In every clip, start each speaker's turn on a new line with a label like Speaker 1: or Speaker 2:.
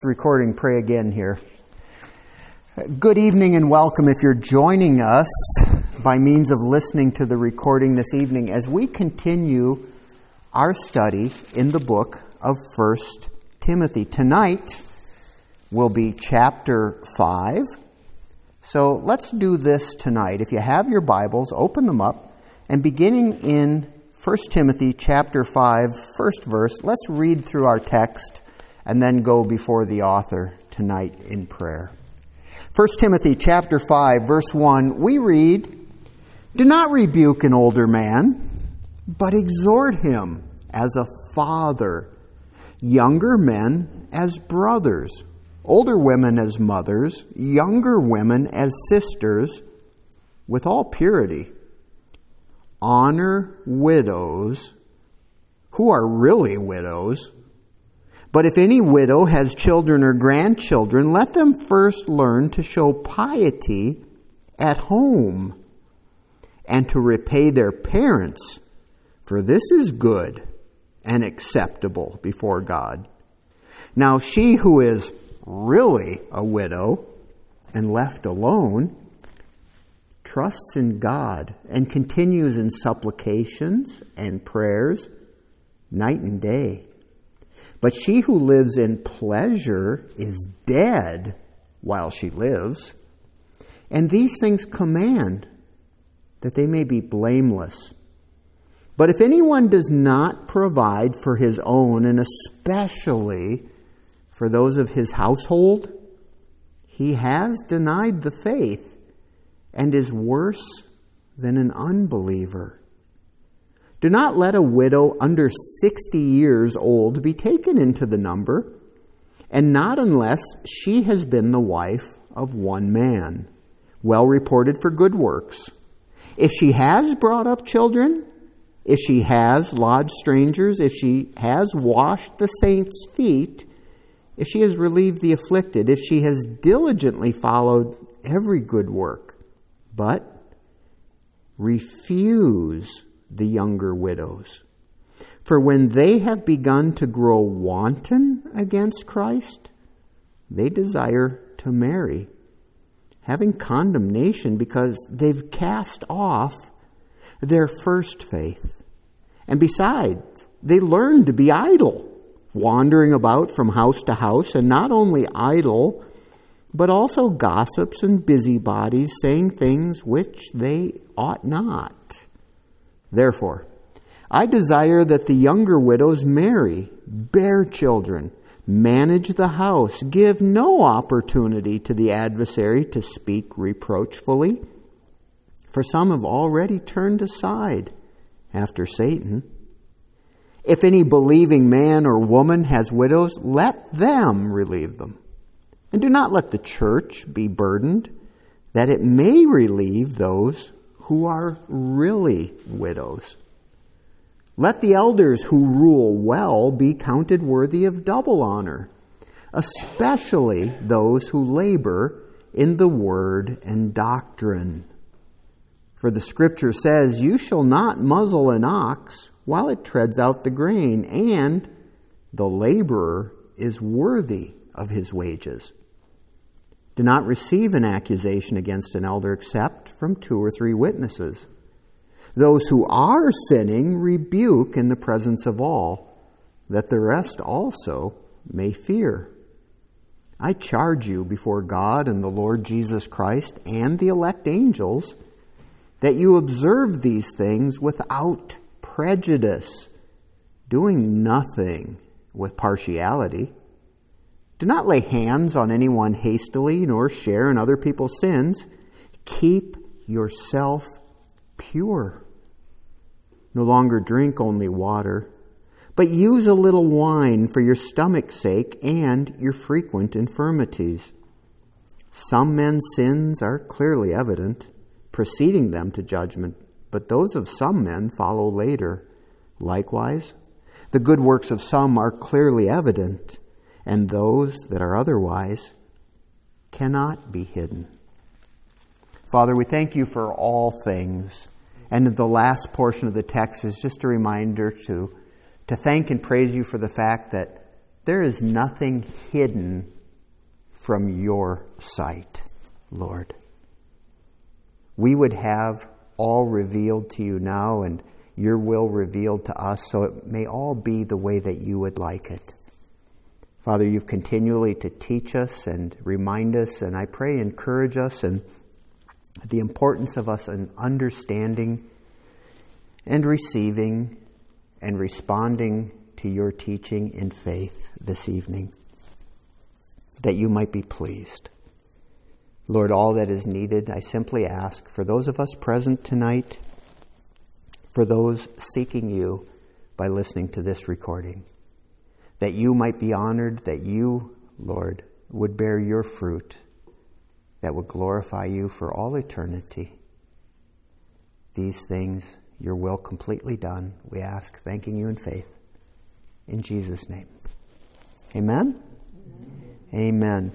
Speaker 1: Recording, pray again here. Good evening and welcome if you're joining us by means of listening to the recording this evening as we continue our study in the book of 1 Timothy. Tonight will be chapter 5. So let's do this tonight. If you have your Bibles, open them up and beginning in 1 Timothy chapter 5, first verse, let's read through our text and then go before the author tonight in prayer. 1 Timothy chapter 5, verse 1, we read, "Do not rebuke an older man, but exhort him as a father, younger men as brothers, older women as mothers, younger women as sisters, with all purity. Honor widows who are really widows. But if any widow has children or grandchildren, let them first learn to show piety at home and to repay their parents, for this is good and acceptable before God. Now she who is really a widow and left alone trusts in God and continues in supplications and prayers night and day. But she who lives in pleasure is dead while she lives. And these things command that they may be blameless. But if anyone does not provide for his own, and especially for those of his household, he has denied the faith and is worse than an unbeliever. Do not let a widow under 60 years old be taken into the number, and not unless she has been the wife of one man, well reported for good works. If she has brought up children, if she has lodged strangers, if she has washed the saints' feet, if she has relieved the afflicted, if she has diligently followed every good work, but refuse the younger widows. For when they have begun to grow wanton against Christ, they desire to marry, having condemnation because they've cast off their first faith. And besides, they learn to be idle, wandering about from house to house, and not only idle, but also gossips and busybodies, saying things which they ought not. Therefore, I desire that the younger widows marry, bear children, manage the house, give no opportunity to the adversary to speak reproachfully. For some have already turned aside after Satan. If any believing man or woman has widows, let them relieve them. And do not let the church be burdened, that it may relieve those who are really widows. Let the elders who rule well be counted worthy of double honor, especially those who labor in the word and doctrine. For the scripture says, "You shall not muzzle an ox while it treads out the grain, and the laborer is worthy of his wages." Do not receive an accusation against an elder except from 2 or 3 witnesses. Those who are sinning rebuke in the presence of all, that the rest also may fear. I charge you before God and the Lord Jesus Christ and the elect angels that you observe these things without prejudice, doing nothing with partiality. Do not lay hands on anyone hastily, nor share in other people's sins. Keep yourself pure. No longer drink only water, but use a little wine for your stomach's sake and your frequent infirmities. Some men's sins are clearly evident, preceding them to judgment, but those of some men follow later. Likewise, the good works of some are clearly evident, and those that are otherwise cannot be hidden. Father, we thank you for all things. And the last portion of the text is just a reminder to thank and praise you for the fact that there is nothing hidden from your sight, Lord. We would have all revealed to you now and your will revealed to us, so it may all be the way that you would like it. Father, you've continually to teach us and remind us, and I pray encourage us and the importance of us in understanding and receiving and responding to your teaching in faith this evening, that you might be pleased. Lord, all that is needed, I simply ask for those of us present tonight, for those seeking you by listening to this recording, that you might be honored, that you, Lord, would bear your fruit that would glorify you for all eternity. These things, your will completely done, we ask, thanking you in faith. In Jesus' name. Amen? Amen.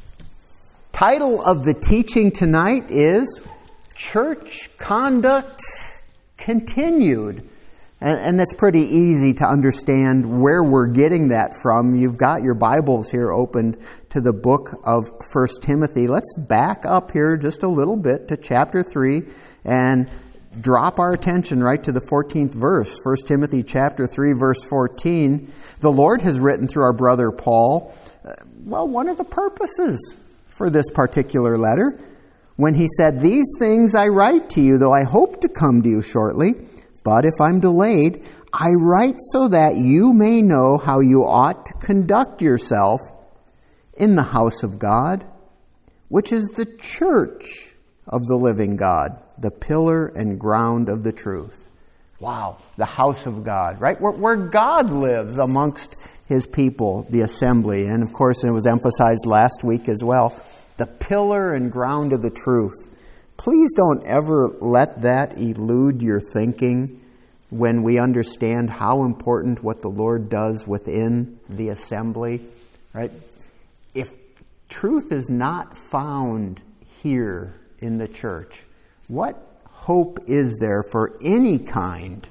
Speaker 1: Title of the teaching tonight is Church Conduct Continued. And that's pretty easy to understand where we're getting that from. You've got your Bibles here opened to the book of 1 Timothy. Let's back up here just a little bit to chapter 3 and drop our attention right to the 14th verse. 1 Timothy chapter 3, verse 14. The Lord has written through our brother Paul, one of the purposes for this particular letter, when he said, "These things I write to you, though I hope to come to you shortly. But if I'm delayed, I write so that you may know how you ought to conduct yourself in the house of God, which is the church of the living God, the pillar and ground of the truth." Wow, the house of God, right? Where God lives amongst his people, the assembly. And of course, it was emphasized last week as well, the pillar and ground of the truth. Please don't ever let that elude your thinking when we understand how important what the Lord does within the assembly, right? If truth is not found here in the church, what hope is there for any kind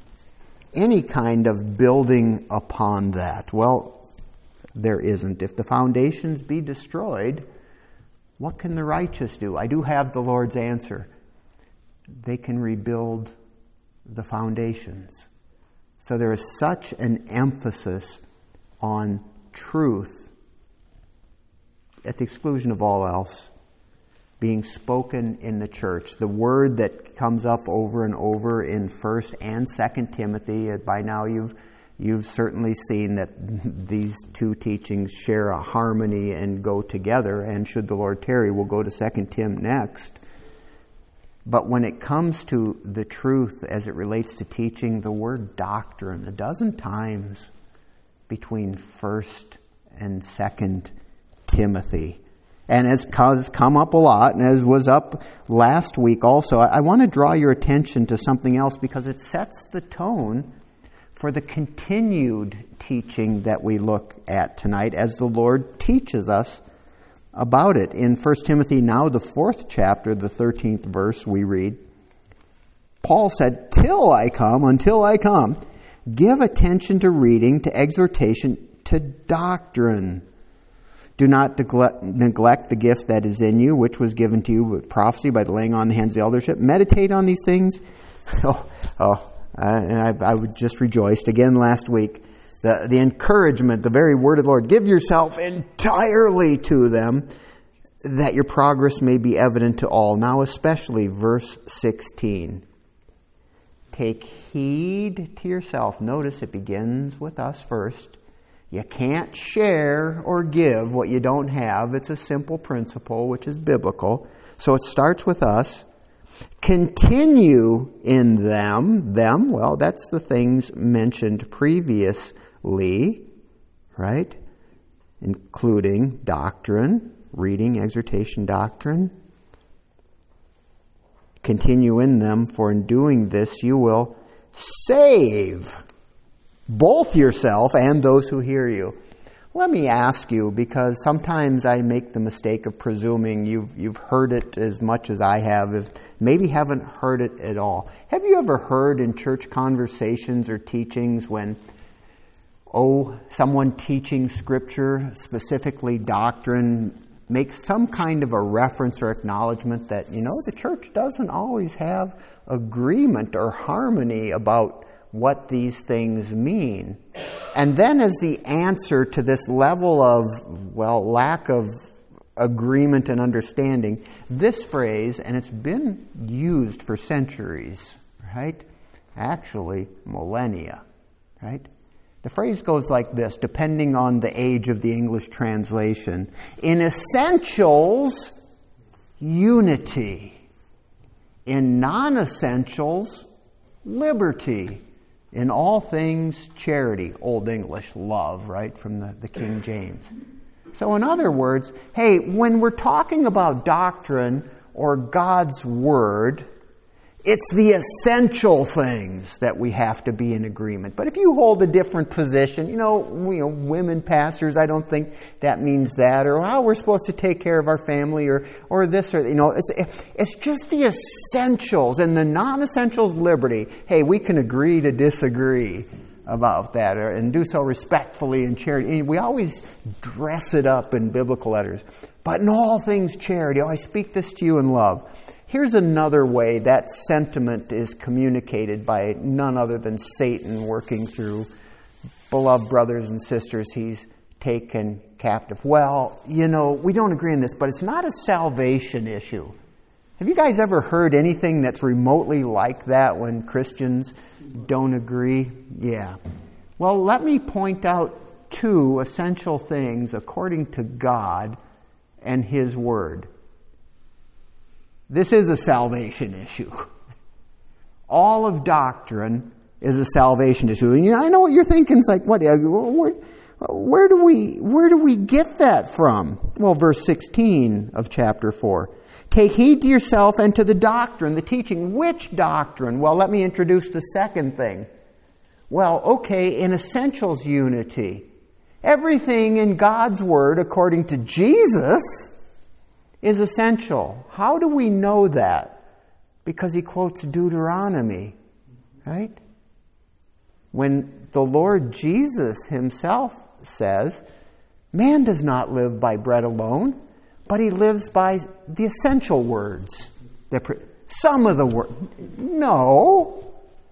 Speaker 1: of building upon that? Well, there isn't. If the foundations be destroyed, what can the righteous do? I do have the Lord's answer. They can rebuild the foundations. So there is such an emphasis on truth at the exclusion of all else being spoken in the church. The word that comes up over and over in 1 and 2 Timothy, by now you've certainly seen that these two teachings share a harmony and go together, and should the Lord tarry, we'll go to 2 Tim next. But when it comes to the truth as it relates to teaching, the word doctrine, 12 times between 1 and 2 Timothy. And as has come up a lot, and as was up last week also, I want to draw your attention to something else because it sets the tone for the continued teaching that we look at tonight as the Lord teaches us about it. In 1 Timothy, now the 4th chapter, the 13th verse, we read, Paul said, until I come, give attention to reading, to exhortation, to doctrine. Do not neglect the gift that is in you, which was given to you with prophecy by the laying on the hands of the eldership. Meditate on these things. I just rejoiced again last week. The encouragement, the very word of the Lord. Give yourself entirely to them, that your progress may be evident to all. Now especially verse 16. Take heed to yourself. Notice it begins with us first. You can't share or give what you don't have. It's a simple principle, which is biblical. So it starts with us. Continue in them, well, that's the things mentioned previously, right? Including doctrine, reading, exhortation, doctrine. Continue in them, for in doing this you will save both yourself and those who hear you. Let me ask you, because sometimes I make the mistake of presuming you've heard it as much as I have, maybe haven't heard it at all. Have you ever heard in church conversations or teachings when, someone teaching Scripture, specifically doctrine, makes some kind of a reference or acknowledgement that, the church doesn't always have agreement or harmony about what these things mean. And then as the answer to this level of, lack of agreement and understanding, this phrase, and it's been used for centuries, right? Actually, millennia, right? The phrase goes like this, depending on the age of the English translation. In essentials, unity. In non-essentials, liberty. In all things, charity. Old English, love, right, from the King James. So in other words, hey, when we're talking about doctrine or God's Word, it's the essential things that we have to be in agreement. But if you hold a different position, women pastors, I don't think that means that, or how we're supposed to take care of our family, or this, or it's just the essentials and the non-essentials liberty. Hey, we can agree to disagree about that, and do so respectfully in charity. We always dress it up in biblical letters. But in all things charity, I speak this to you in love. Here's another way that sentiment is communicated by none other than Satan working through beloved brothers and sisters he's taken captive. Well, we don't agree on this, but it's not a salvation issue. Have you guys ever heard anything that's remotely like that when Christians don't agree? Yeah. Well, let me point out two essential things according to God and His Word. This is a salvation issue. All of doctrine is a salvation issue. And I know what you're thinking. It's like, where do we get that from? Well, verse 16 of chapter 4. Take heed to yourself and to the doctrine, the teaching. Which doctrine? Well, let me introduce the second thing. Well, okay, in essentials, unity. Everything in God's Word, according to Jesus, is essential. How do we know that? Because he quotes Deuteronomy, right? When the Lord Jesus himself says, man does not live by bread alone, but he lives by the essential words. Some of the words. No.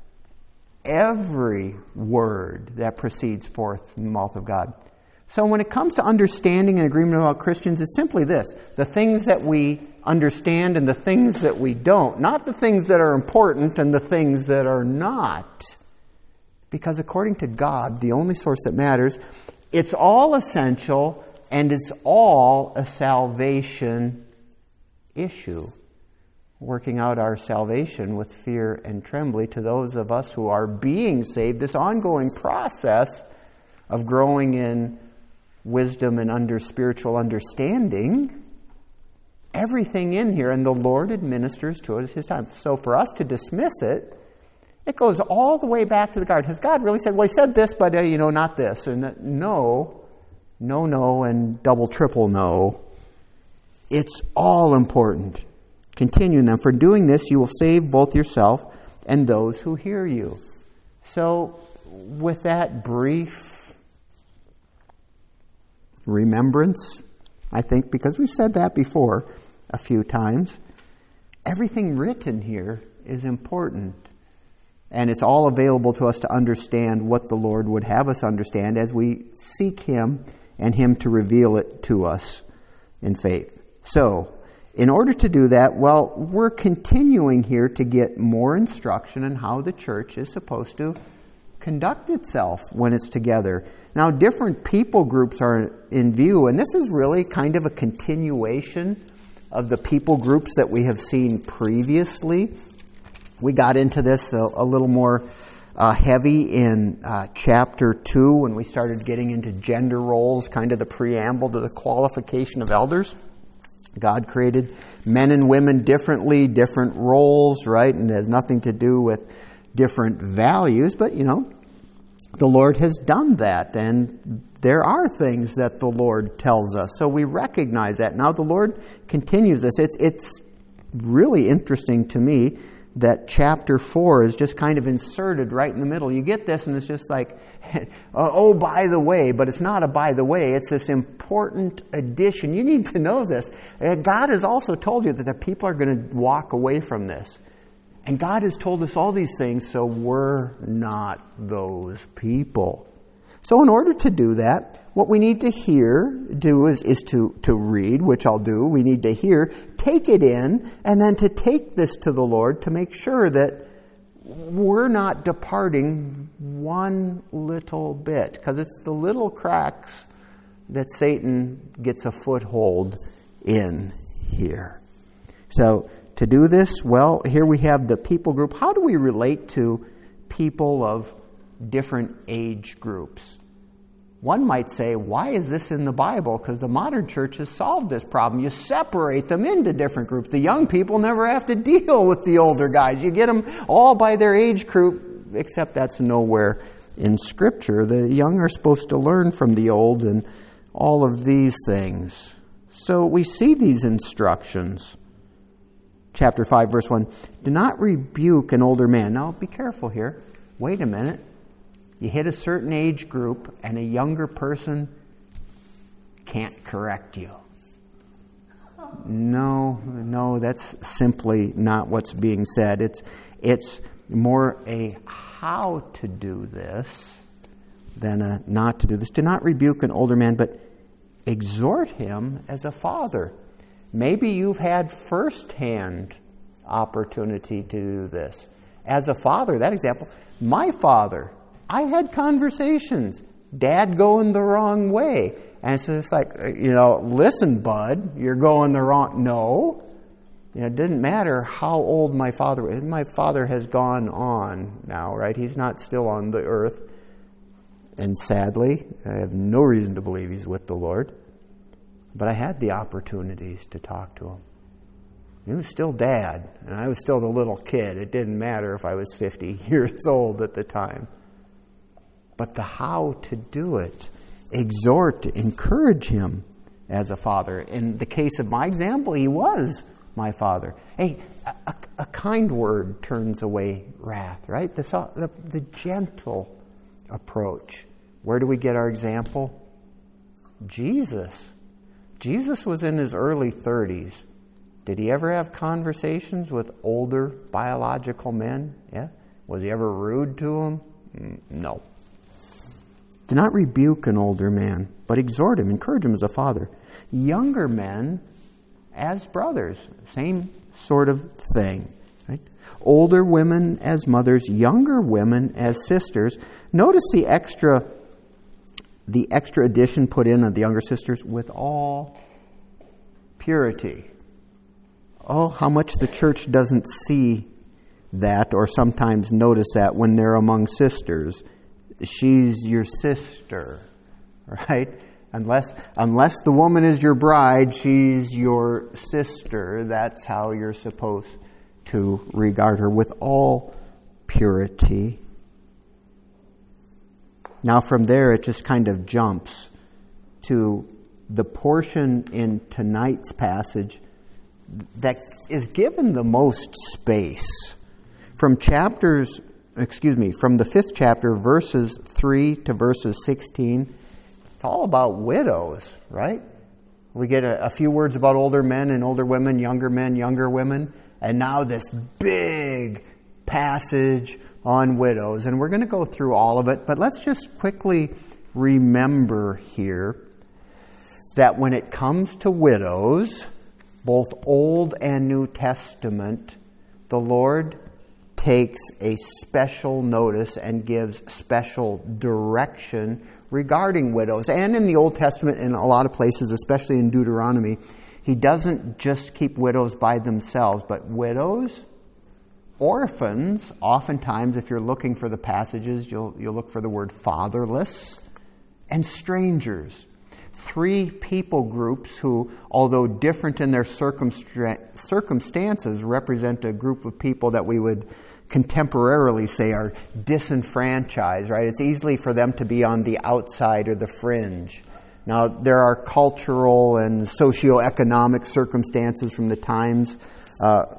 Speaker 1: Every word that proceeds forth from the mouth of God. So when it comes to understanding and agreement about Christians, it's simply this. The things that we understand and the things that we don't. Not the things that are important and the things that are not. Because according to God, the only source that matters, it's all essential and it's all a salvation issue. Working out our salvation with fear and trembling to those of us who are being saved. This ongoing process of growing in wisdom and spiritual understanding, everything in here, and the Lord administers to it at His time. So for us to dismiss it, it goes all the way back to the garden. Has God really said, well, He said this, but not this? And no, and double, triple no. It's all important. Continue then. For doing this, you will save both yourself and those who hear you. So with that brief remembrance, I think, because we've said that before a few times, everything written here is important. And it's all available to us to understand what the Lord would have us understand as we seek Him and Him to reveal it to us in faith. So, in order to do that, we're continuing here to get more instruction on how the church is supposed to conduct itself when it's together. Now, different people groups are in view, and this is really kind of a continuation of the people groups that we have seen previously. We got into this a little more heavy in chapter 2 when we started getting into gender roles, kind of the preamble to the qualification of elders. God created men and women differently, different roles, right? And it has nothing to do with different values, but the Lord has done that, and there are things that the Lord tells us. So we recognize that. Now the Lord continues this. It's really interesting to me that chapter 4 is just kind of inserted right in the middle. You get this and it's just like, oh, by the way, but it's not a by the way. It's this important addition. You need to know this. God has also told you that the people are going to walk away from this. And God has told us all these things, so we're not those people. So in order to do that, what we need to do is to read, which I'll do. We need to hear, take it in, and then to take this to the Lord to make sure that we're not departing one little bit. Because it's the little cracks that Satan gets a foothold in here. So to do this, well, here we have the people group. How do we relate to people of different age groups? One might say, why is this in the Bible? Because the modern church has solved this problem. You separate them into different groups. The young people never have to deal with the older guys. You get them all by their age group, except that's nowhere in Scripture. The young are supposed to learn from the old and all of these things. So we see these instructions. Chapter 5, verse 1, do not rebuke an older man. Now, be careful here. Wait a minute. You hit a certain age group and a younger person can't correct you. No, that's simply not what's being said. It's more a how to do this than a not to do this. Do not rebuke an older man, but exhort him as a father. Maybe you've had first-hand opportunity to do this. As a father, that example, my father, I had conversations. Dad going the wrong way. And so it's like, listen, bud, you're going the wrong... No. It didn't matter how old my father was. My father has gone on now, right? He's not still on the earth. And sadly, I have no reason to believe he's with the Lord. But I had the opportunities to talk to him. He was still Dad, and I was still the little kid. It didn't matter if I was 50 years old at the time. But the how to do it, exhort, encourage him as a father. In the case of my example, he was my father. Hey, a kind word turns away wrath, right? The gentle approach. Where do we get our example? Jesus. Jesus was in his early 30s. Did he ever have conversations with older biological men? Yeah. Was he ever rude to them? No. Do not rebuke an older man, but exhort him, encourage him as a father. Younger men as brothers, same sort of thing. Right? Older women as mothers, younger women as sisters. Notice the extra addition put in of the younger sisters, with all purity. Oh, how much the church doesn't see that or sometimes notice that when they're among sisters. She's your sister, right? Unless the woman is your bride, she's your sister. That's how you're supposed to regard her, with all purity. Now from there, it just kind of jumps to the portion in tonight's passage that is given the most space. From the 5th chapter, verses 3 to verses 16, it's all about widows, right? We get a few words about older men and older women, younger men, younger women, and now this big passage on widows. And we're going to go through all of it, but let's just quickly remember here that when it comes to widows, both Old and New Testament, the Lord takes a special notice and gives special direction regarding widows. And in the Old Testament, in a lot of places, especially in Deuteronomy, he doesn't just keep widows by themselves, but widows, orphans. Oftentimes, if you're looking for the passages, you'll look for the word fatherless, and strangers. 3 people groups who, although different in their circumstances, represent a group of people that we would contemporarily say are disenfranchised, right? It's easily for them to be on the outside or the fringe. Now, there are cultural and socioeconomic circumstances from the times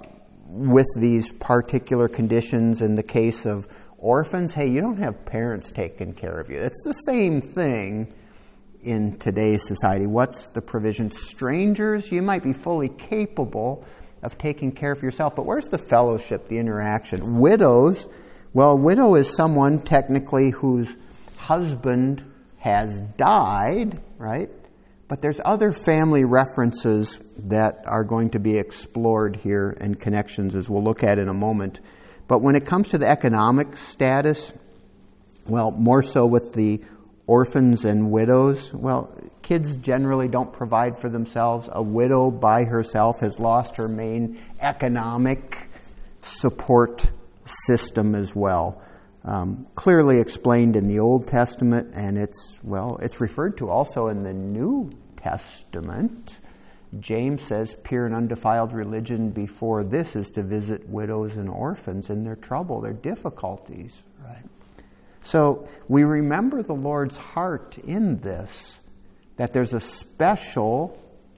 Speaker 1: with these particular conditions in the case of orphans, hey, you don't have parents taking care of you. It's the same thing in today's society. What's the provision? Strangers, you might be fully capable of taking care of yourself, but where's the fellowship, the interaction? Widows, well, a widow is someone technically whose husband has died, right? But there's other family references that are going to be explored here and connections, as we'll look at in a moment. But when it comes to the economic status, well, more so with the orphans and widows, well, kids generally don't provide for themselves. A widow by herself has lost her main economic support system as well. Clearly explained in the Old Testament, and it's referred to also in the New Testament. James says, pure and undefiled religion before this is to visit widows and orphans in their trouble, their difficulties, right? So we remember the Lord's heart in this, that there's a special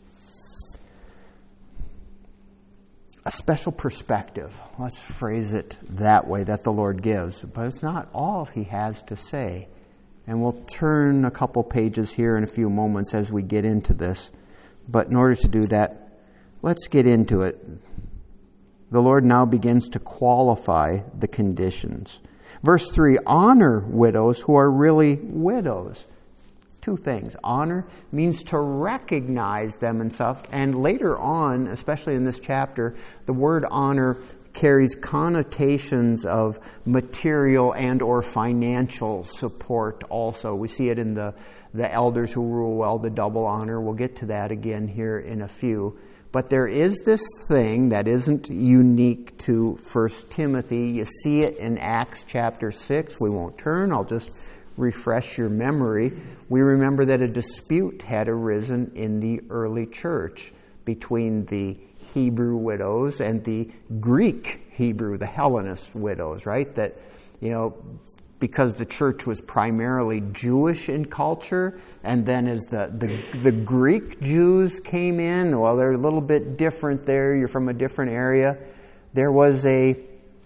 Speaker 1: perspective, let's phrase it that way, that the Lord gives. But it's not all He has to say. And we'll turn a couple pages here in a few moments as we get into this. But in order to do that, let's get into it. The Lord now begins to qualify the conditions. Verse 3, honor widows who are really widows. Two things. Honor means to recognize them and stuff. And later on, especially in this chapter, the word honor carries connotations of material and or financial support also. We see it in the elders who rule well, the double honor. We'll get to that again here in a few. But there is this thing that isn't unique to 1 Timothy. You see it in Acts chapter 6. We won't turn. I'll just refresh your memory. We remember that a dispute had arisen in the early church between the Hebrew widows and the Greek Hebrew, the Hellenist widows, right? That, because the church was primarily Jewish in culture, and then as the Greek Jews came in, well, they're a little bit different there. You're from a different area. There was a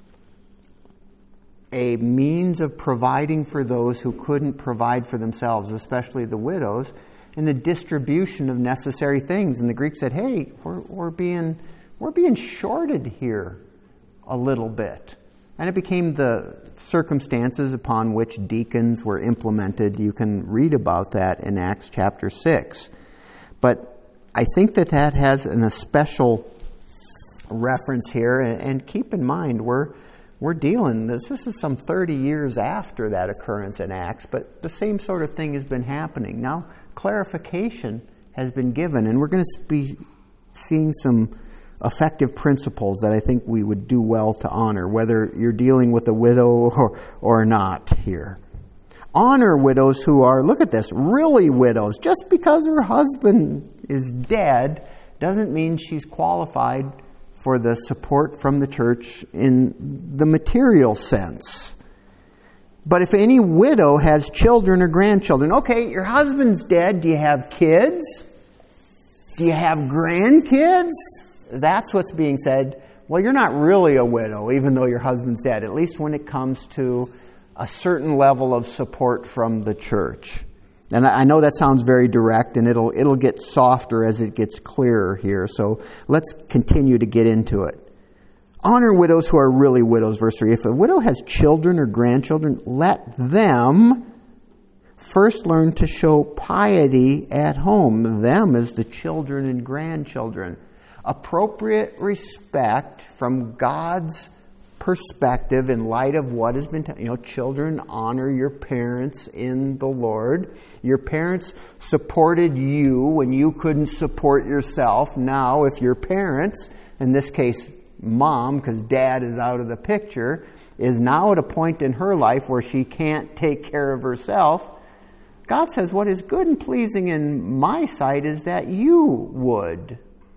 Speaker 1: means of providing for those who couldn't provide for themselves, especially the widows, and the distribution of necessary things. And the Greeks said, hey, we're being shorted here a little bit. And it became the circumstances upon which deacons were implemented. You can read about that in Acts chapter 6. But I think that has a special reference here. And keep in mind, we're dealing, this is some 30 years after that occurrence in Acts, but the same sort of thing has been happening. Now, clarification has been given, and we're going to be seeing some effective principles that I think we would do well to honor, whether you're dealing with a widow or not here. Honor widows who are, look at this, really widows. Just because her husband is dead doesn't mean she's qualified for the support from the church in the material sense. But if any widow has children or grandchildren, okay, your husband's dead, do you have kids? Do you have grandkids? That's what's being said. Well, you're not really a widow, even though your husband's dead, at least when it comes to a certain level of support from the church. And I know that sounds very direct, and it'll get softer as it gets clearer here. So let's continue to get into it. Honor widows who are really widows, verse 3. If a widow has children or grandchildren, let them first learn to show piety at home. Them as the children and grandchildren. Appropriate respect from God's perspective in light of what has been children, honor your parents in the Lord. Your parents supported you when you couldn't support yourself. Now, if your parents, in this case mom, because dad is out of the picture, is now at a point in her life where she can't take care of herself, God says what is good and pleasing in my sight is that you would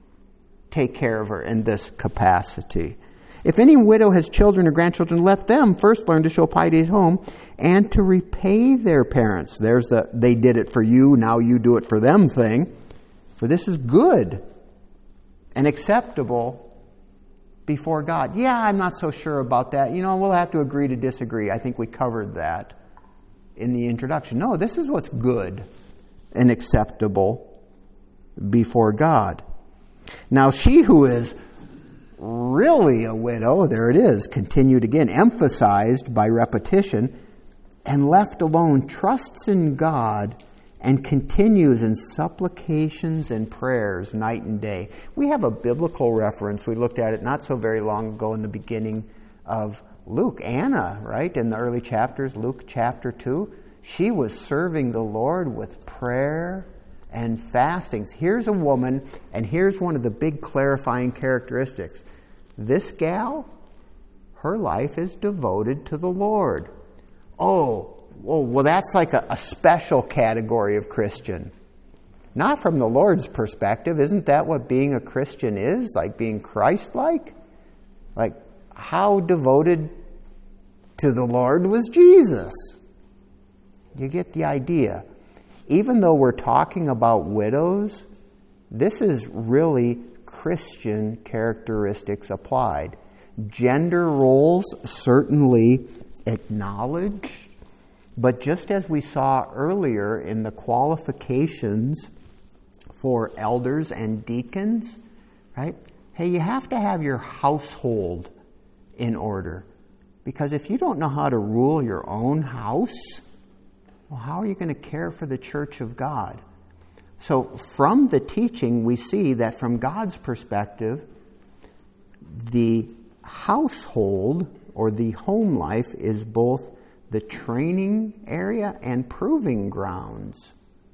Speaker 1: take care of her in this capacity. If any widow has children or grandchildren, let them first learn to show piety at home and to repay their parents. There's the they did it for you, now you do it for them thing. For this is good and acceptable before God. Yeah, I'm not so sure about that. We'll have to agree to disagree. I think we covered that in the introduction. No, this is what's good and acceptable before God. Now, she who is really a widow, there it is, continued again, emphasized by repetition, and left alone, trusts in God and continues in supplications and prayers night and day. We have a biblical reference. We looked at it not so very long ago in the beginning of Luke. Anna, right, in the early chapters, Luke chapter 2, she was serving the Lord with prayer and fastings. Here's a woman, and here's one of the big clarifying characteristics. This gal, her life is devoted to the Lord. Well, that's like a special category of Christian. Not from the Lord's perspective. Isn't that what being a Christian is? Like being Christ-like? Like, how devoted to the Lord was Jesus? You get the idea. Even though we're talking about widows, this is really Christian characteristics applied. Gender roles certainly acknowledged, but just as we saw earlier in the qualifications for elders and deacons, right? Hey, you have to have your household in order. Because if you don't know how to rule your own house, well, how are you going to care for the church of God? So from the teaching, we see that from God's perspective, the household or the home life is both the training area and proving grounds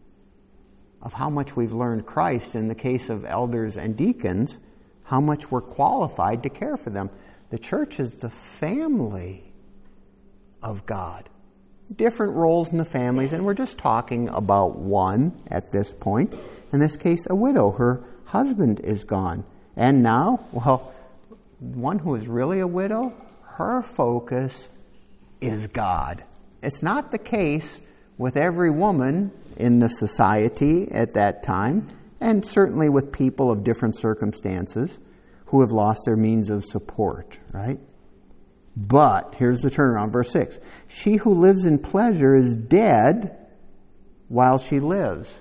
Speaker 1: of how much we've learned Christ. In the case of elders and deacons, how much we're qualified to care for them. The church is the family of God. Different roles in the families, and we're just talking about one at this point. In this case, a widow. Her husband is gone. And now, well, one who is really a widow, her focus is God. It's not the case with every woman in the society at that time, and certainly with people of different circumstances who have lost their means of support, right? But, here's the turnaround, verse 6. She who lives in pleasure is dead while she lives.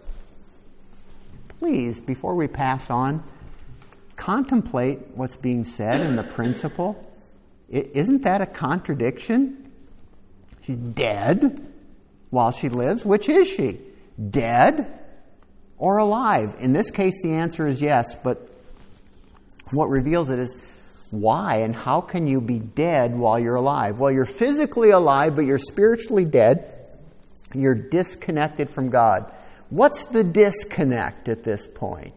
Speaker 1: Please, before we pass on, contemplate what's being said in the principle. Isn't that a contradiction? She's dead while she lives. Which is she? Dead or alive? In this case, the answer is yes, but what reveals it is why and how can you be dead while you're alive? Well, you're physically alive, but you're spiritually dead. You're disconnected from God. What's the disconnect at this point?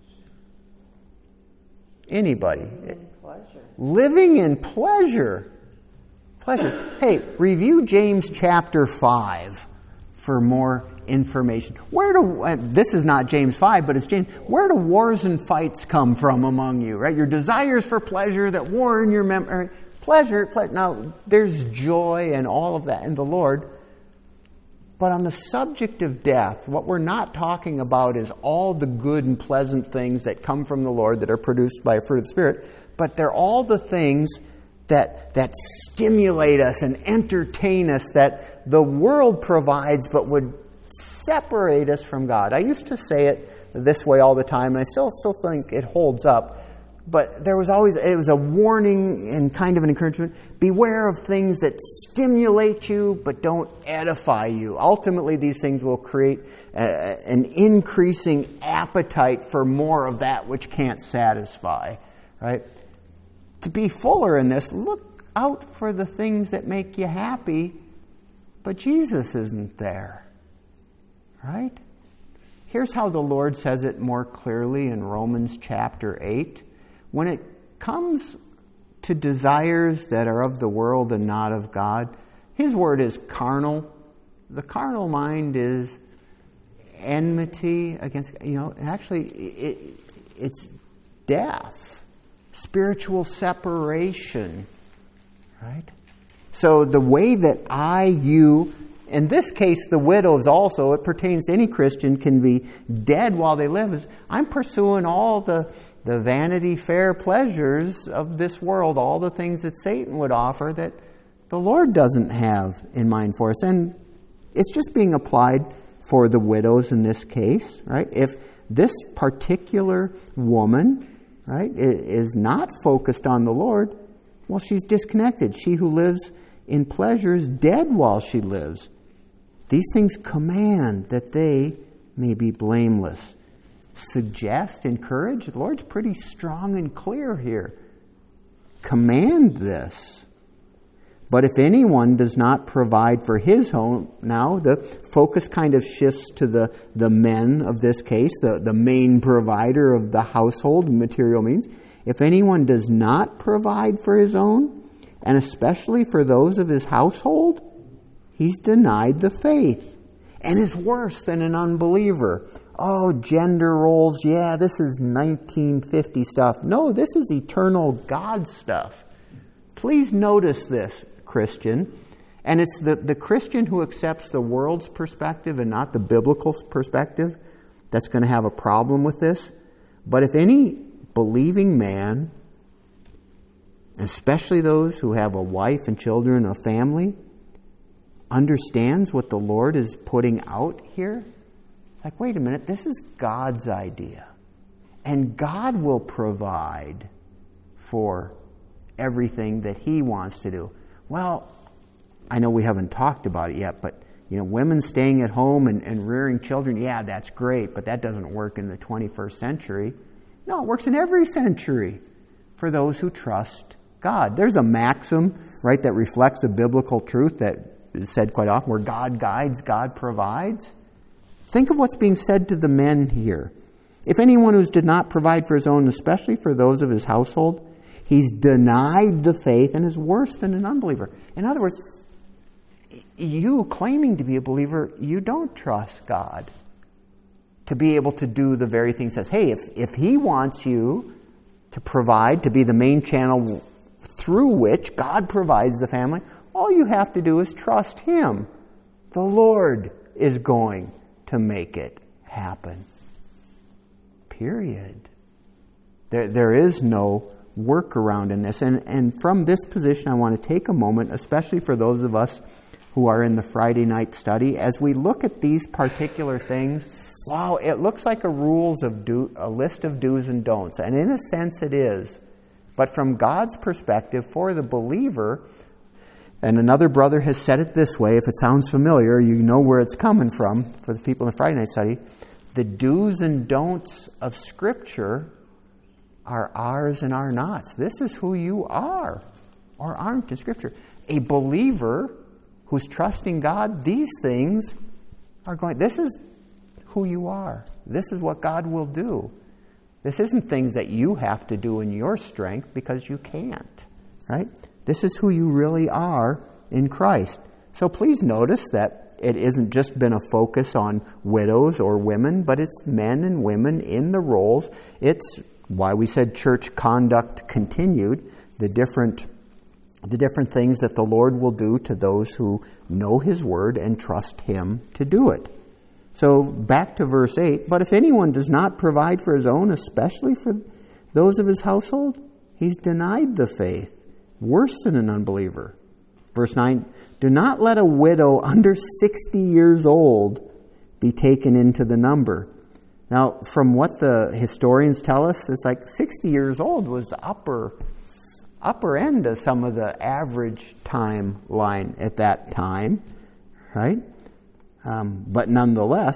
Speaker 1: Anybody? Living in pleasure. Pleasure. Hey, review James chapter 5 for more information. This is not James 5, but it's James. Where do wars and fights come from among you? Right? Your desires for pleasure that war in your memory. Pleasure. Now, there's joy and all of that in the Lord. But on the subject of death, what we're not talking about is all the good and pleasant things that come from the Lord that are produced by a fruit of the Spirit, but they're all the things that stimulate us and entertain us that the world provides but would separate us from God. I used to say it this way all the time, and I still think it holds up. But it was a warning and kind of an encouragement. Beware of things that stimulate you but don't edify you. Ultimately, these things will create an increasing appetite for more of that which can't satisfy. Right? To be fuller in this, look out for the things that make you happy, but Jesus isn't there. Right? Here's how the Lord says it more clearly in Romans chapter 8. When it comes to desires that are of the world and not of God, His word is carnal. The carnal mind is enmity against, actually it's death, spiritual separation, right? So the way that you, in this case the widows also, it pertains to any Christian, can be dead while they live, is I'm pursuing all the the Vanity Fair pleasures of this world, all the things that Satan would offer that the Lord doesn't have in mind for us. And it's just being applied for the widows in this case, right? If this particular woman, right, is not focused on the Lord, well, she's disconnected. She who lives in pleasure is dead while she lives. These things command that they may be blameless. Suggest, encourage. The Lord's pretty strong and clear here. Command this. But if anyone does not provide for his home, now the focus kind of shifts to the men of this case, the main provider of the household, material means. If anyone does not provide for his own, and especially for those of his household, he's denied the faith and is worse than an unbeliever. Oh, gender roles, yeah, this is 1950 stuff. No, this is eternal God stuff. Please notice this, Christian. And it's the Christian who accepts the world's perspective and not the biblical perspective that's going to have a problem with this. But if any believing man, especially those who have a wife and children, a family, understands what the Lord is putting out here, it's like, wait a minute, this is God's idea. And God will provide for everything that He wants to do. Well, I know we haven't talked about it yet, but women staying at home and rearing children, yeah, that's great, but that doesn't work in the 21st century. No, it works in every century for those who trust God. There's a maxim, right, that reflects a biblical truth that is said quite often, where God guides, God provides. Think of what's being said to the men here. If anyone who did not provide for his own, especially for those of his household, he's denied the faith and is worse than an unbeliever. In other words, you claiming to be a believer, you don't trust God to be able to do the very thing He says. Hey, if He wants you to provide, to be the main channel through which God provides the family, all you have to do is trust Him. The Lord is going to make it happen. Period. There is no workaround in this. And from this position, I want to take a moment, especially for those of us who are in the Friday night study, as we look at these particular things. Wow, it looks like a list of do's and don'ts. And in a sense it is. But from God's perspective, for the believer, and another brother has said it this way, if it sounds familiar, you know where it's coming from, for the people in the Friday night study, the do's and don'ts of Scripture are ours and are nots. This is who you are or aren't in Scripture. A believer who's trusting God, these things are going, this is who you are. This is what God will do. This isn't things that you have to do in your strength because you can't, right? This is who you really are in Christ. So please notice that it isn't just been a focus on widows or women, but it's men and women in the roles. It's why we said church conduct continued, the different things that the Lord will do to those who know His Word and trust Him to do it. So back to verse 8, but if anyone does not provide for his own, especially for those of his household, he's denied the faith, worse than an unbeliever. Verse 9, do not let a widow under 60 years old be taken into the number. Now, from what the historians tell us, it's like 60 years old was the upper end of some of the average timeline at that time, right? But nonetheless,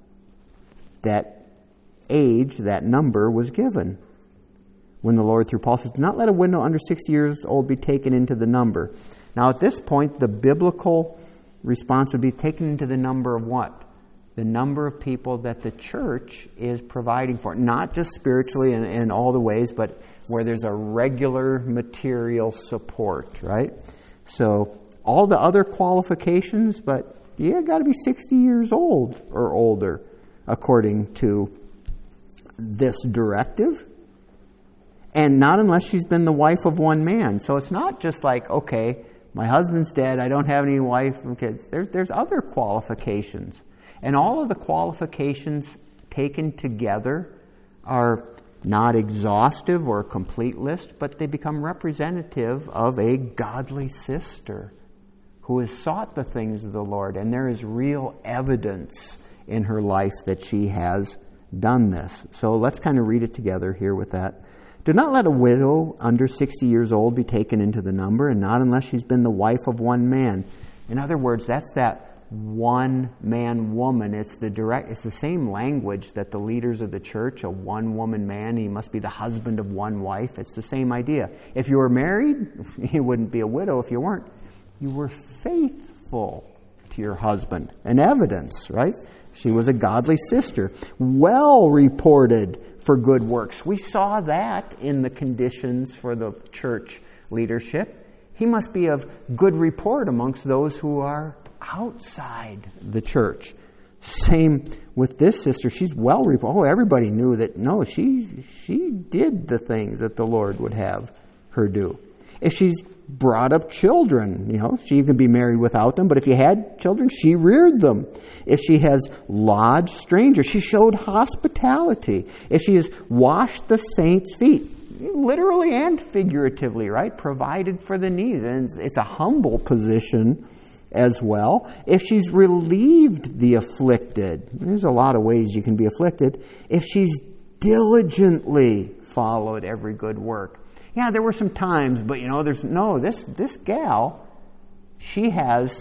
Speaker 1: that age, that number was given when the Lord through Paul says, do not let a widow under 60 years old be taken into the number. Now at this point, the biblical response would be taken into the number of what? The number of people that the church is providing for. Not just spiritually in all the ways, but where there's a regular material support, right? So all the other qualifications, but you got to be 60 years old or older, according to this directive. And not unless she's been the wife of one man. So it's not just like, okay, my husband's dead, I don't have any wife and kids. There's other qualifications. And all of the qualifications taken together are not exhaustive or a complete list, but they become representative of a godly sister who has sought the things of the Lord, and there is real evidence in her life that she has done this. So let's kind of read it together here with that. Do not let a widow under 60 years old be taken into the number, and not unless she's been the wife of one man. In other words, that's that one man woman. It's the same language that the leaders of the church, a one woman man, he must be the husband of one wife. It's the same idea. If you were married, you wouldn't be a widow if you weren't. You were faithful to your husband. An evidence, right? She was a godly sister. Well reported for good works. We saw that in the conditions for the church leadership. He must be of good report amongst those who are outside the church. Same with this sister. She's well reported. Oh, everybody knew that, no, she did the things that the Lord would have her do. If she's brought up children, she can be married without them, but if you had children, she reared them. If she has lodged strangers, she showed hospitality. If she has washed the saints' feet, literally and figuratively, right? Provided for the needs. And it's a humble position as well. If she's relieved the afflicted, there's a lot of ways you can be afflicted. If she's diligently followed every good work. Yeah, there were some times, but this gal, she has,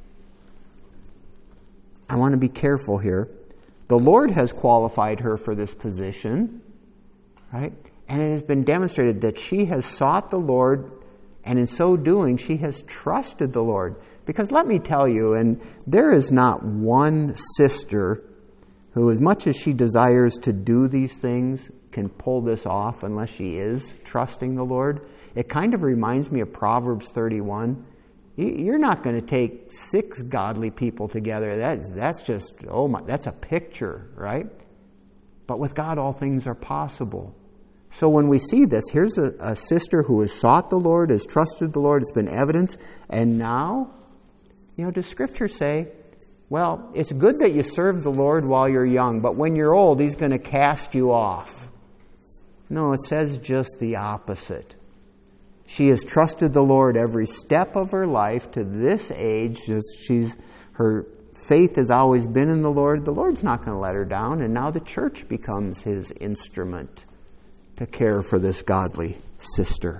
Speaker 1: I want to be careful here. The Lord has qualified her for this position, right? And it has been demonstrated that she has sought the Lord, and in so doing, she has trusted the Lord. Because let me tell you, and there is not one sister who, as much as she desires to do these things, can pull this off unless she is trusting the Lord. It kind of reminds me of Proverbs 31. You're not going to take 6 godly people together. That's just, that's a picture, right? But with God, all things are possible. So when we see this, here's a sister who has sought the Lord, has trusted the Lord, it's been evidence, and now, does Scripture say, well, it's good that you serve the Lord while you're young, but when you're old, He's going to cast you off? No, it says just the opposite. She has trusted the Lord every step of her life to this age. Her faith has always been in the Lord. The Lord's not going to let her down, and now the church becomes His instrument to care for this godly sister.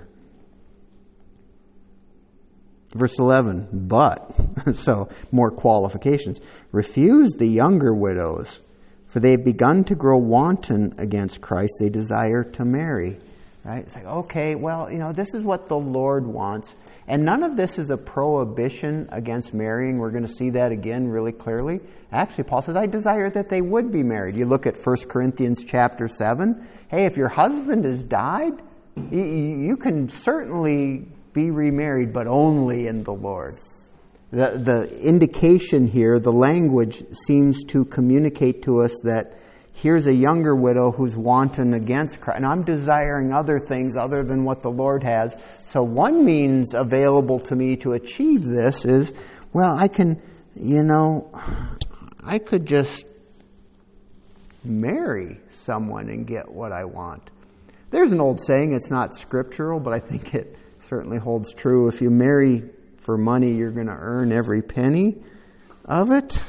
Speaker 1: Verse 11, but, so more qualifications, refuse the younger widows, for they have begun to grow wanton against Christ. They desire to marry. Right? It's like, okay, well, this is what the Lord wants. And none of this is a prohibition against marrying. We're going to see that again really clearly. Actually, Paul says, I desire that they would be married. You look at 1 Corinthians chapter 7. Hey, if your husband has died, you can certainly be remarried, but only in the Lord. The indication here, the language seems to communicate to us that here's a younger widow who's wanton against Christ. And I'm desiring other things other than what the Lord has. So one means available to me to achieve this is, well, I can, I could just marry someone and get what I want. There's an old saying, it's not scriptural, but I think it certainly holds true. If you marry for money, you're going to earn every penny of it.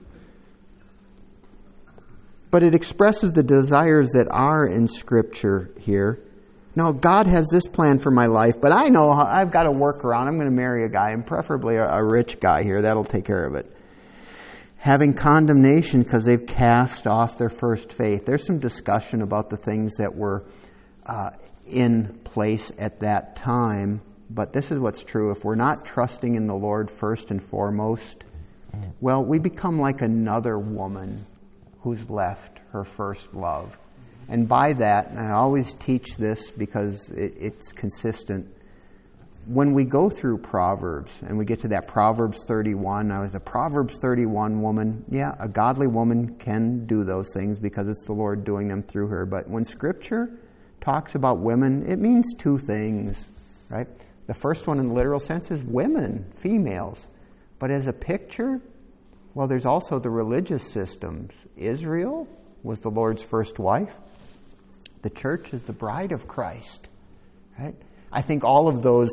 Speaker 1: But it expresses the desires that are in Scripture here. No, God has this plan for my life, but I know I've got to work around. I'm going to marry a guy, and preferably a rich guy here. That'll take care of it. Having condemnation because they've cast off their first faith. There's some discussion about the things that were in place at that time. But this is what's true. If we're not trusting in the Lord first and foremost, well, we become like another woman who's left her first love. And by that, and I always teach this because it's consistent, when we go through Proverbs and we get to that Proverbs 31, I was a Proverbs 31 woman. Yeah, a godly woman can do those things because it's the Lord doing them through her. But when Scripture talks about women, it means 2 things, right? The first one in the literal sense is women, females. But as a picture, well, there's also the religious systems. Israel was the Lord's first wife. The church is the bride of Christ. Right? I think all of those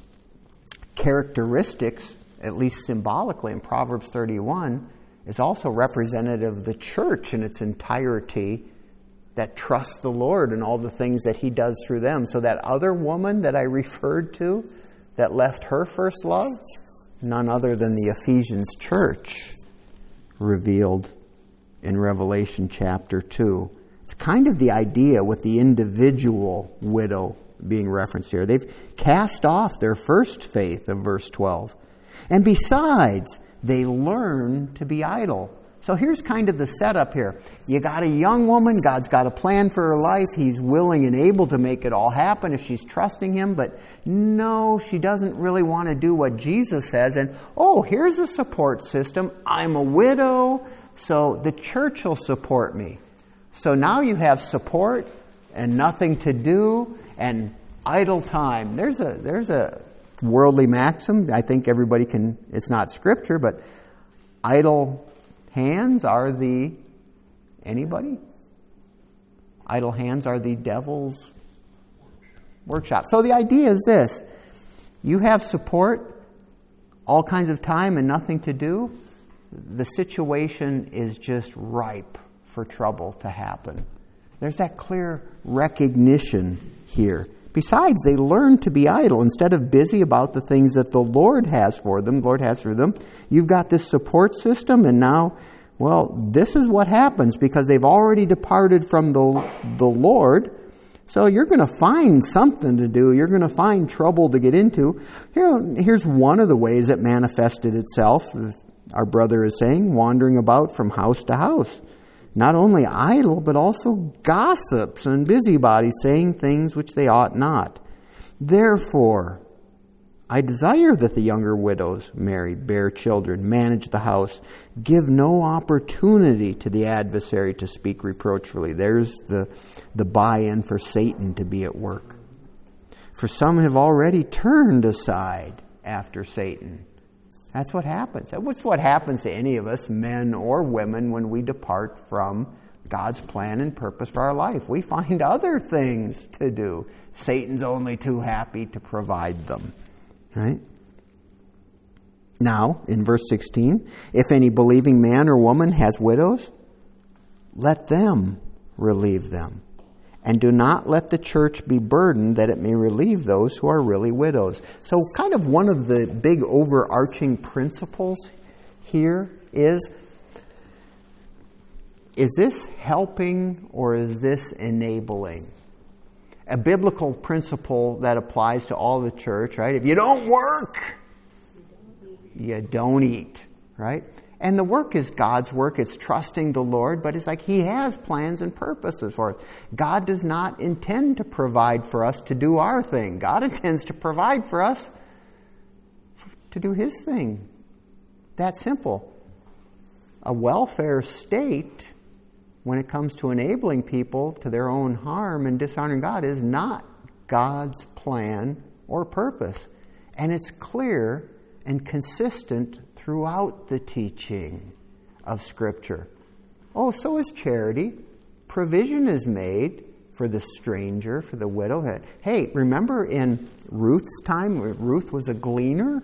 Speaker 1: characteristics, at least symbolically in Proverbs 31, is also representative of the church in its entirety that trusts the Lord and all the things that He does through them. So that other woman that I referred to that left her first love, none other than the Ephesians church revealed in Revelation chapter 2. It's kind of the idea with the individual widow being referenced here. They've cast off their first faith of verse 12. And besides, they learn to be idle. So here's kind of the setup here. You got a young woman, God's got a plan for her life. He's willing and able to make it all happen if she's trusting Him. But no, she doesn't really want to do what Jesus says. And, here's a support system. I'm a widow, so the church will support me. So now you have support and nothing to do and idle time. There's a worldly maxim. I think everybody can, it's not scripture, but idle hands are anybody? Idle hands are the devil's workshop. So the idea is this. You have support, all kinds of time and nothing to do. The situation is just ripe for trouble to happen. There's that clear recognition here. Besides, they learn to be idle. Instead of busy about the things that the Lord has for them, Lord has for them, you've got this support system, and now, this is what happens because they've already departed from the Lord. So you're going to find something to do. You're going to find trouble to get into. Here's one of the ways it manifested itself, our brother is saying, wandering about from house to house. Not only idle, but also gossips and busybodies, saying things which they ought not. Therefore, I desire that the younger widows marry, bear children, manage the house, give no opportunity to the adversary to speak reproachfully. There's the buy-in for Satan to be at work. For some have already turned aside after Satan. That's what happens. That's what happens to any of us, men or women, when we depart from God's plan and purpose for our life. We find other things to do. Satan's only too happy to provide them. Right? Now, in verse 16, if any believing man or woman has widows, let them relieve them. And do not let the church be burdened that it may relieve those who are really widows. So kind of one of the big overarching principles here is this helping or is this enabling? A biblical principle that applies to all the church, right? If you don't work, you don't eat, right? And the work is God's work. It's trusting the Lord, but it's like He has plans and purposes for us. God does not intend to provide for us to do our thing. God intends to provide for us to do His thing. That simple. A welfare state, when it comes to enabling people to their own harm and dishonoring God, is not God's plan or purpose. And it's clear and consistent throughout the teaching of Scripture. So is charity. Provision is made for the stranger, for the widow. Hey, remember in Ruth's time, Ruth was a gleaner?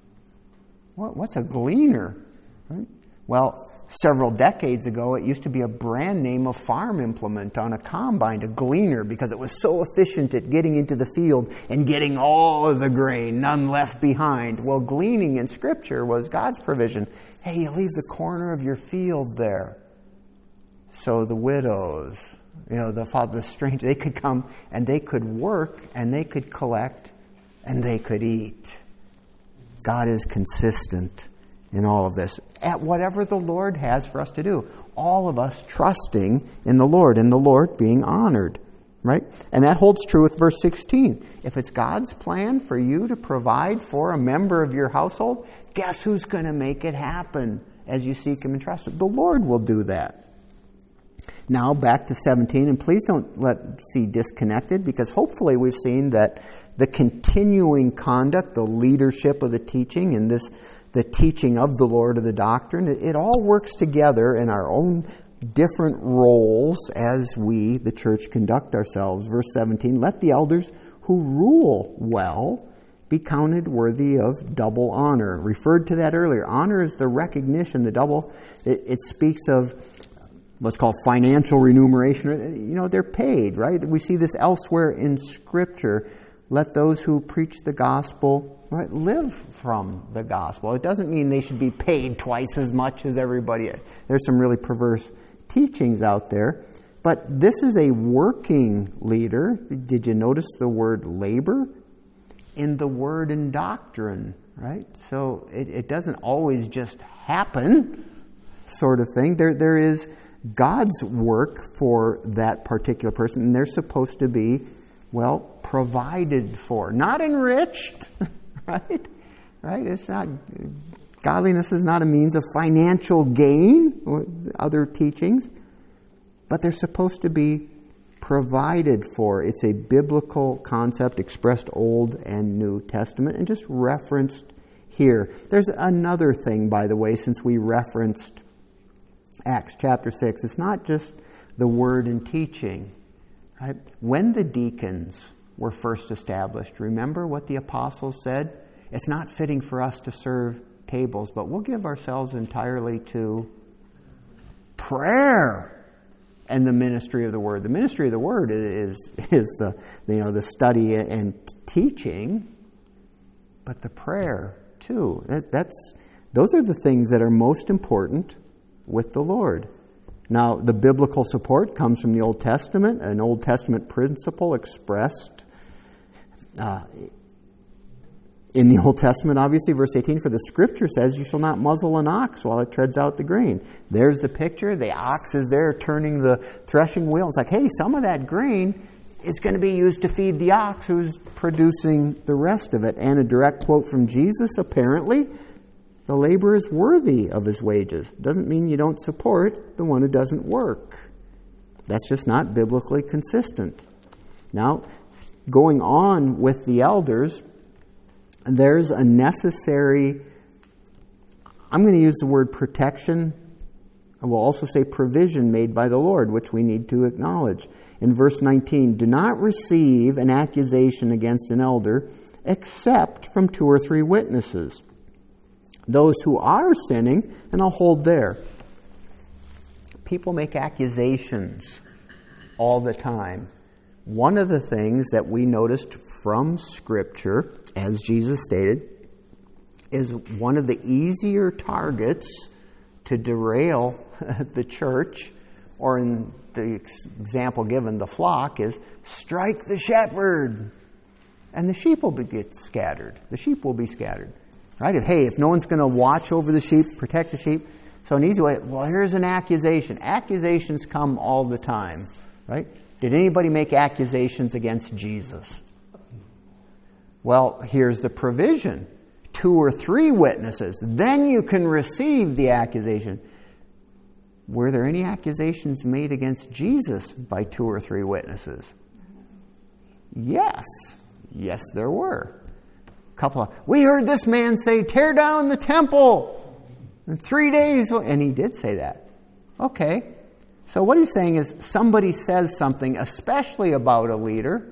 Speaker 1: What's a gleaner? Right? Well, several decades ago, it used to be a brand name of farm implement on a combine, a gleaner, because it was so efficient at getting into the field and getting all of the grain, none left behind. Well, gleaning in Scripture was God's provision. Hey, you leave the corner of your field there. So the widows, the stranger, they could come and they could work and they could collect and they could eat. God is consistent in all of this, at whatever the Lord has for us to do. All of us trusting in the Lord, and the Lord being honored, right? And that holds true with verse 16. If it's God's plan for you to provide for a member of your household, guess who's going to make it happen as you seek Him and trust Him? The Lord will do that. Now back to 17, and please don't see disconnected, because hopefully we've seen that the continuing conduct, the leadership of the teaching, and the teaching of the Lord of the doctrine, it all works together in our own different roles as we, the church, conduct ourselves. Verse 17, let the elders who rule well be counted worthy of double honor. Referred to that earlier. Honor is the recognition, the double. It speaks of what's called financial remuneration. They're paid, right? We see this elsewhere in Scripture. Let those who preach the gospel, right, live from the gospel. It doesn't mean they should be paid twice as much as everybody. There's some really perverse teachings out there. But this is a working leader. Did you notice the word labor in the word and doctrine, right? So it doesn't always just happen, sort of thing. There is God's work for that particular person, and they're supposed to be, provided for, not enriched, right? Right? It's not, godliness is not a means of financial gain, or other teachings, but they're supposed to be provided for. It's a biblical concept expressed Old and New Testament and just referenced here. There's another thing, by the way, since we referenced Acts chapter 6. It's not just the word and teaching. Right? When the deacons were first established, remember what the apostles said? It's not fitting for us to serve tables, but we'll give ourselves entirely to prayer and the ministry of the word. The ministry of the word is the study and teaching, but the prayer too. Those are the things that are most important with the Lord. Now, the biblical support comes from the Old Testament, an Old Testament principle expressed in the Old Testament, obviously, verse 18, for the Scripture says, you shall not muzzle an ox while it treads out the grain. There's the picture. The ox is there turning the threshing wheel. It's like, hey, some of that grain is going to be used to feed the ox who's producing the rest of it. And a direct quote from Jesus, apparently, the laborer is worthy of his wages. Doesn't mean you don't support the one who doesn't work. That's just not biblically consistent. Now, going on with the elders, there's a necessary, I'm going to use the word protection. I will also say provision made by the Lord, which we need to acknowledge. In verse 19, do not receive an accusation against an elder except from 2 or 3 witnesses. Those who are sinning, and I'll hold there. People make accusations all the time. One of the things that we noticed from Scripture, as Jesus stated, is one of the easier targets to derail the church, or in the example given, the flock, is strike the shepherd, and the sheep will get scattered. The sheep will be scattered. Right? If no one's going to watch over the sheep, protect the sheep, so an easy way, here's an accusation. Accusations come all the time, right? Did anybody make accusations against Jesus? Well, here's the provision. 2 or 3 witnesses. Then you can receive the accusation. Were there any accusations made against Jesus by 2 or 3 witnesses? Yes. Yes, there were. We heard this man say, tear down the temple in 3 days. And he did say that. Okay. So what he's saying is somebody says something, especially about a leader.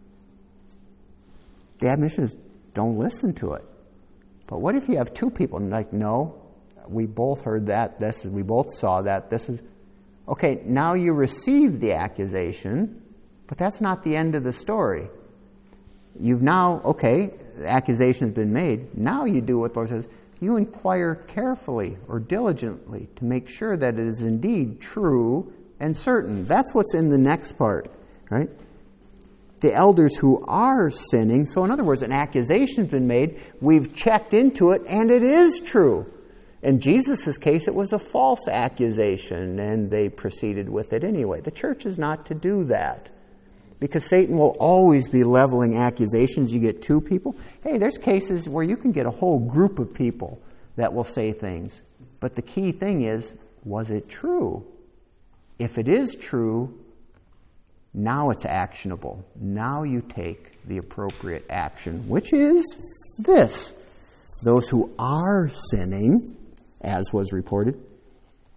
Speaker 1: The admonition is don't listen to it. But what if you have 2 people and like, no, we both heard that. We both saw that. Okay, now you receive the accusation, but that's not the end of the story. You've now, the accusation has been made. Now you do what the Lord says. You inquire carefully or diligently to make sure that it is indeed true and certain. That's what's in the next part, right? The elders who are sinning, so in other words, an accusation's been made, we've checked into it, and it is true. In Jesus' case, it was a false accusation, and they proceeded with it anyway. The church is not to do that. Because Satan will always be leveling accusations. You get 2 people. There's cases where you can get a whole group of people that will say things. But the key thing is, was it true? If it is true, now it's actionable. Now you take the appropriate action, which is this. Those who are sinning, as was reported,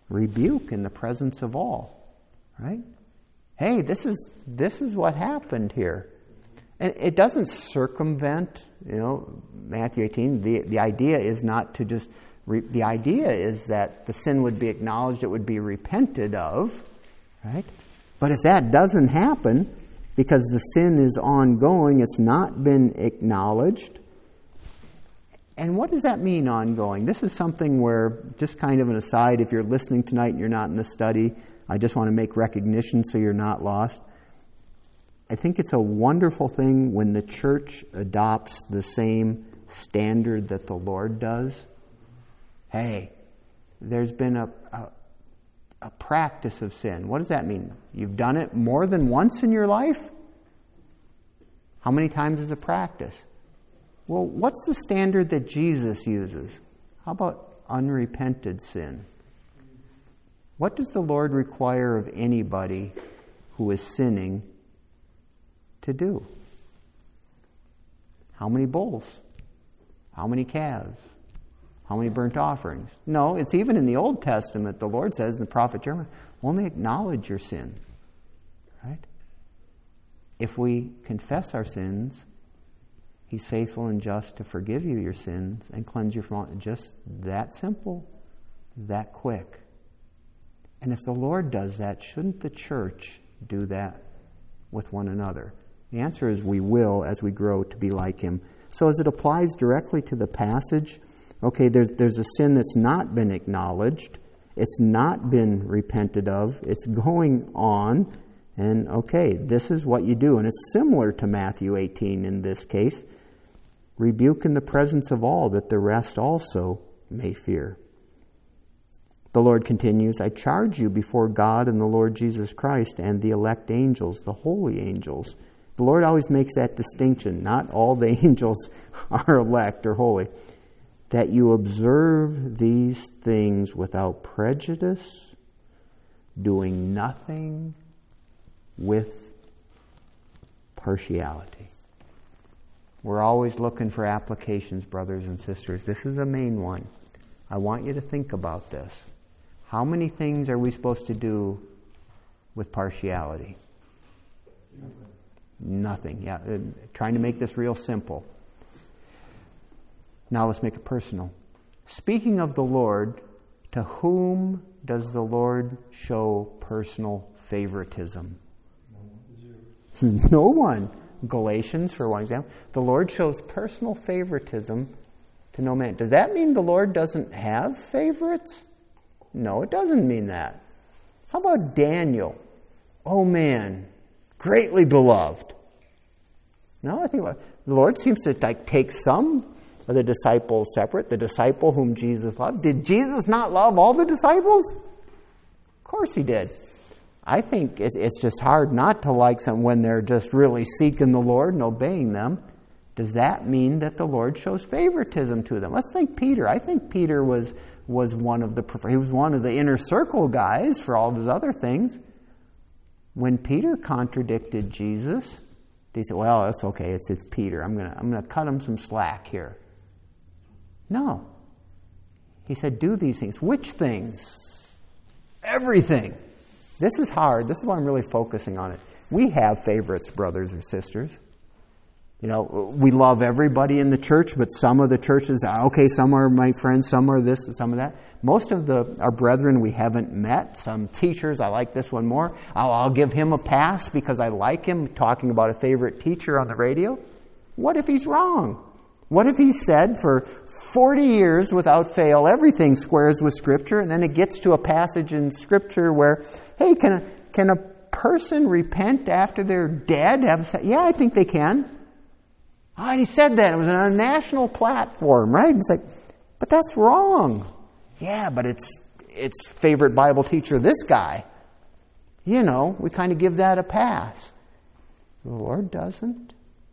Speaker 1: rebuke in the presence of all. Right? Hey, this is what happened here. And it doesn't circumvent, Matthew 18. The idea is not to just... the idea is that the sin would be acknowledged, it would be repented of. Right? But if that doesn't happen, because the sin is ongoing, it's not been acknowledged. And what does that mean, ongoing? This is something where, just kind of an aside, if you're listening tonight and you're not in the study, I just want to make recognition so you're not lost. I think it's a wonderful thing when the church adopts the same standard that the Lord does. Hey, there's been a practice of sin. What does that mean? You've done it more than once in your life? How many times is a practice? Well, what's the standard that Jesus uses? How about unrepented sin? What does the Lord require of anybody who is sinning to do? How many bulls? How many calves? How many burnt offerings? No, it's even in the Old Testament. The Lord says in the prophet Jeremiah, only acknowledge your sin. Right? If we confess our sins, He's faithful and just to forgive you your sins and cleanse you from all. Just that simple, that quick. And if the Lord does that, shouldn't the church do that with one another? The answer is we will as we grow to be like Him. So as it applies directly to the passage, okay, there's a sin that's not been acknowledged. It's not been repented of. It's going on. And okay, this is what you do. And it's similar to Matthew 18 in this case. Rebuke in the presence of all, that the rest also may fear. The Lord continues, I charge you before God and the Lord Jesus Christ and the elect angels, the holy angels. The Lord always makes that distinction. Not all the angels are elect or holy. That you observe these things without prejudice, doing nothing with partiality. We're always looking for applications, brothers and sisters. This is a main one. I want you to think about this. How many things are we supposed to do with partiality? Nothing. Yeah, trying to make this real simple. Now let's make it personal. Speaking of the Lord, to whom does the Lord show personal favoritism? No one. Galatians, for one example. The Lord shows personal favoritism to no man. Does that mean the Lord doesn't have favorites? No, it doesn't mean that. How about Daniel? Oh man, greatly beloved. No, I think the Lord seems to take some of the disciples separate. The disciple whom Jesus loved. Did Jesus not love all the disciples? Of course He did. I think it's just hard not to like some when they're just really seeking the Lord and obeying them. Does that mean that the Lord shows favoritism to them? Let's think Peter. I think Peter was one of the inner circle guys for all of his other things. When Peter contradicted Jesus, they said, "Well, that's okay. It's Peter. I'm gonna cut him some slack here." No, He said, "Do these things." Which things? Everything. This is hard. This is why I'm really focusing on it. We have favorites, brothers or sisters. We love everybody in the church, but some of the churches, okay, some are my friends, some are this, and some of that. Most of our brethren we haven't met. Some teachers, I like this one more. I'll give him a pass because I like him, talking about a favorite teacher on the radio. What if he's wrong? What if he said for 40 years without fail, everything squares with Scripture, and then it gets to a passage in Scripture where, hey, can a person repent after they're dead? Yeah, I think they can. Oh, and he said that. It was on a national platform, right? It's like, but that's wrong. Yeah, but it's favorite Bible teacher, this guy. We kind of give that a pass. The Lord doesn't.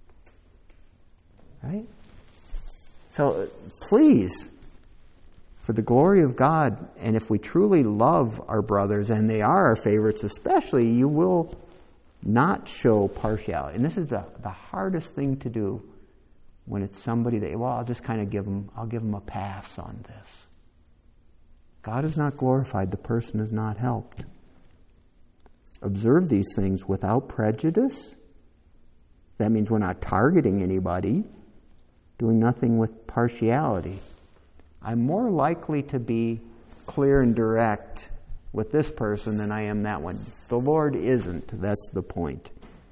Speaker 1: Right? So please, for the glory of God, and if we truly love our brothers, and they are our favorites especially, you will not show partiality. And this is the hardest thing to do when it's somebody that, I'll just kind of give them a pass on this. God is not glorified. The person is not helped. Observe these things without prejudice. That means we're not targeting anybody, doing nothing with partiality. I'm more likely to be clear and direct with this person than I am that one. The Lord isn't. That's the point.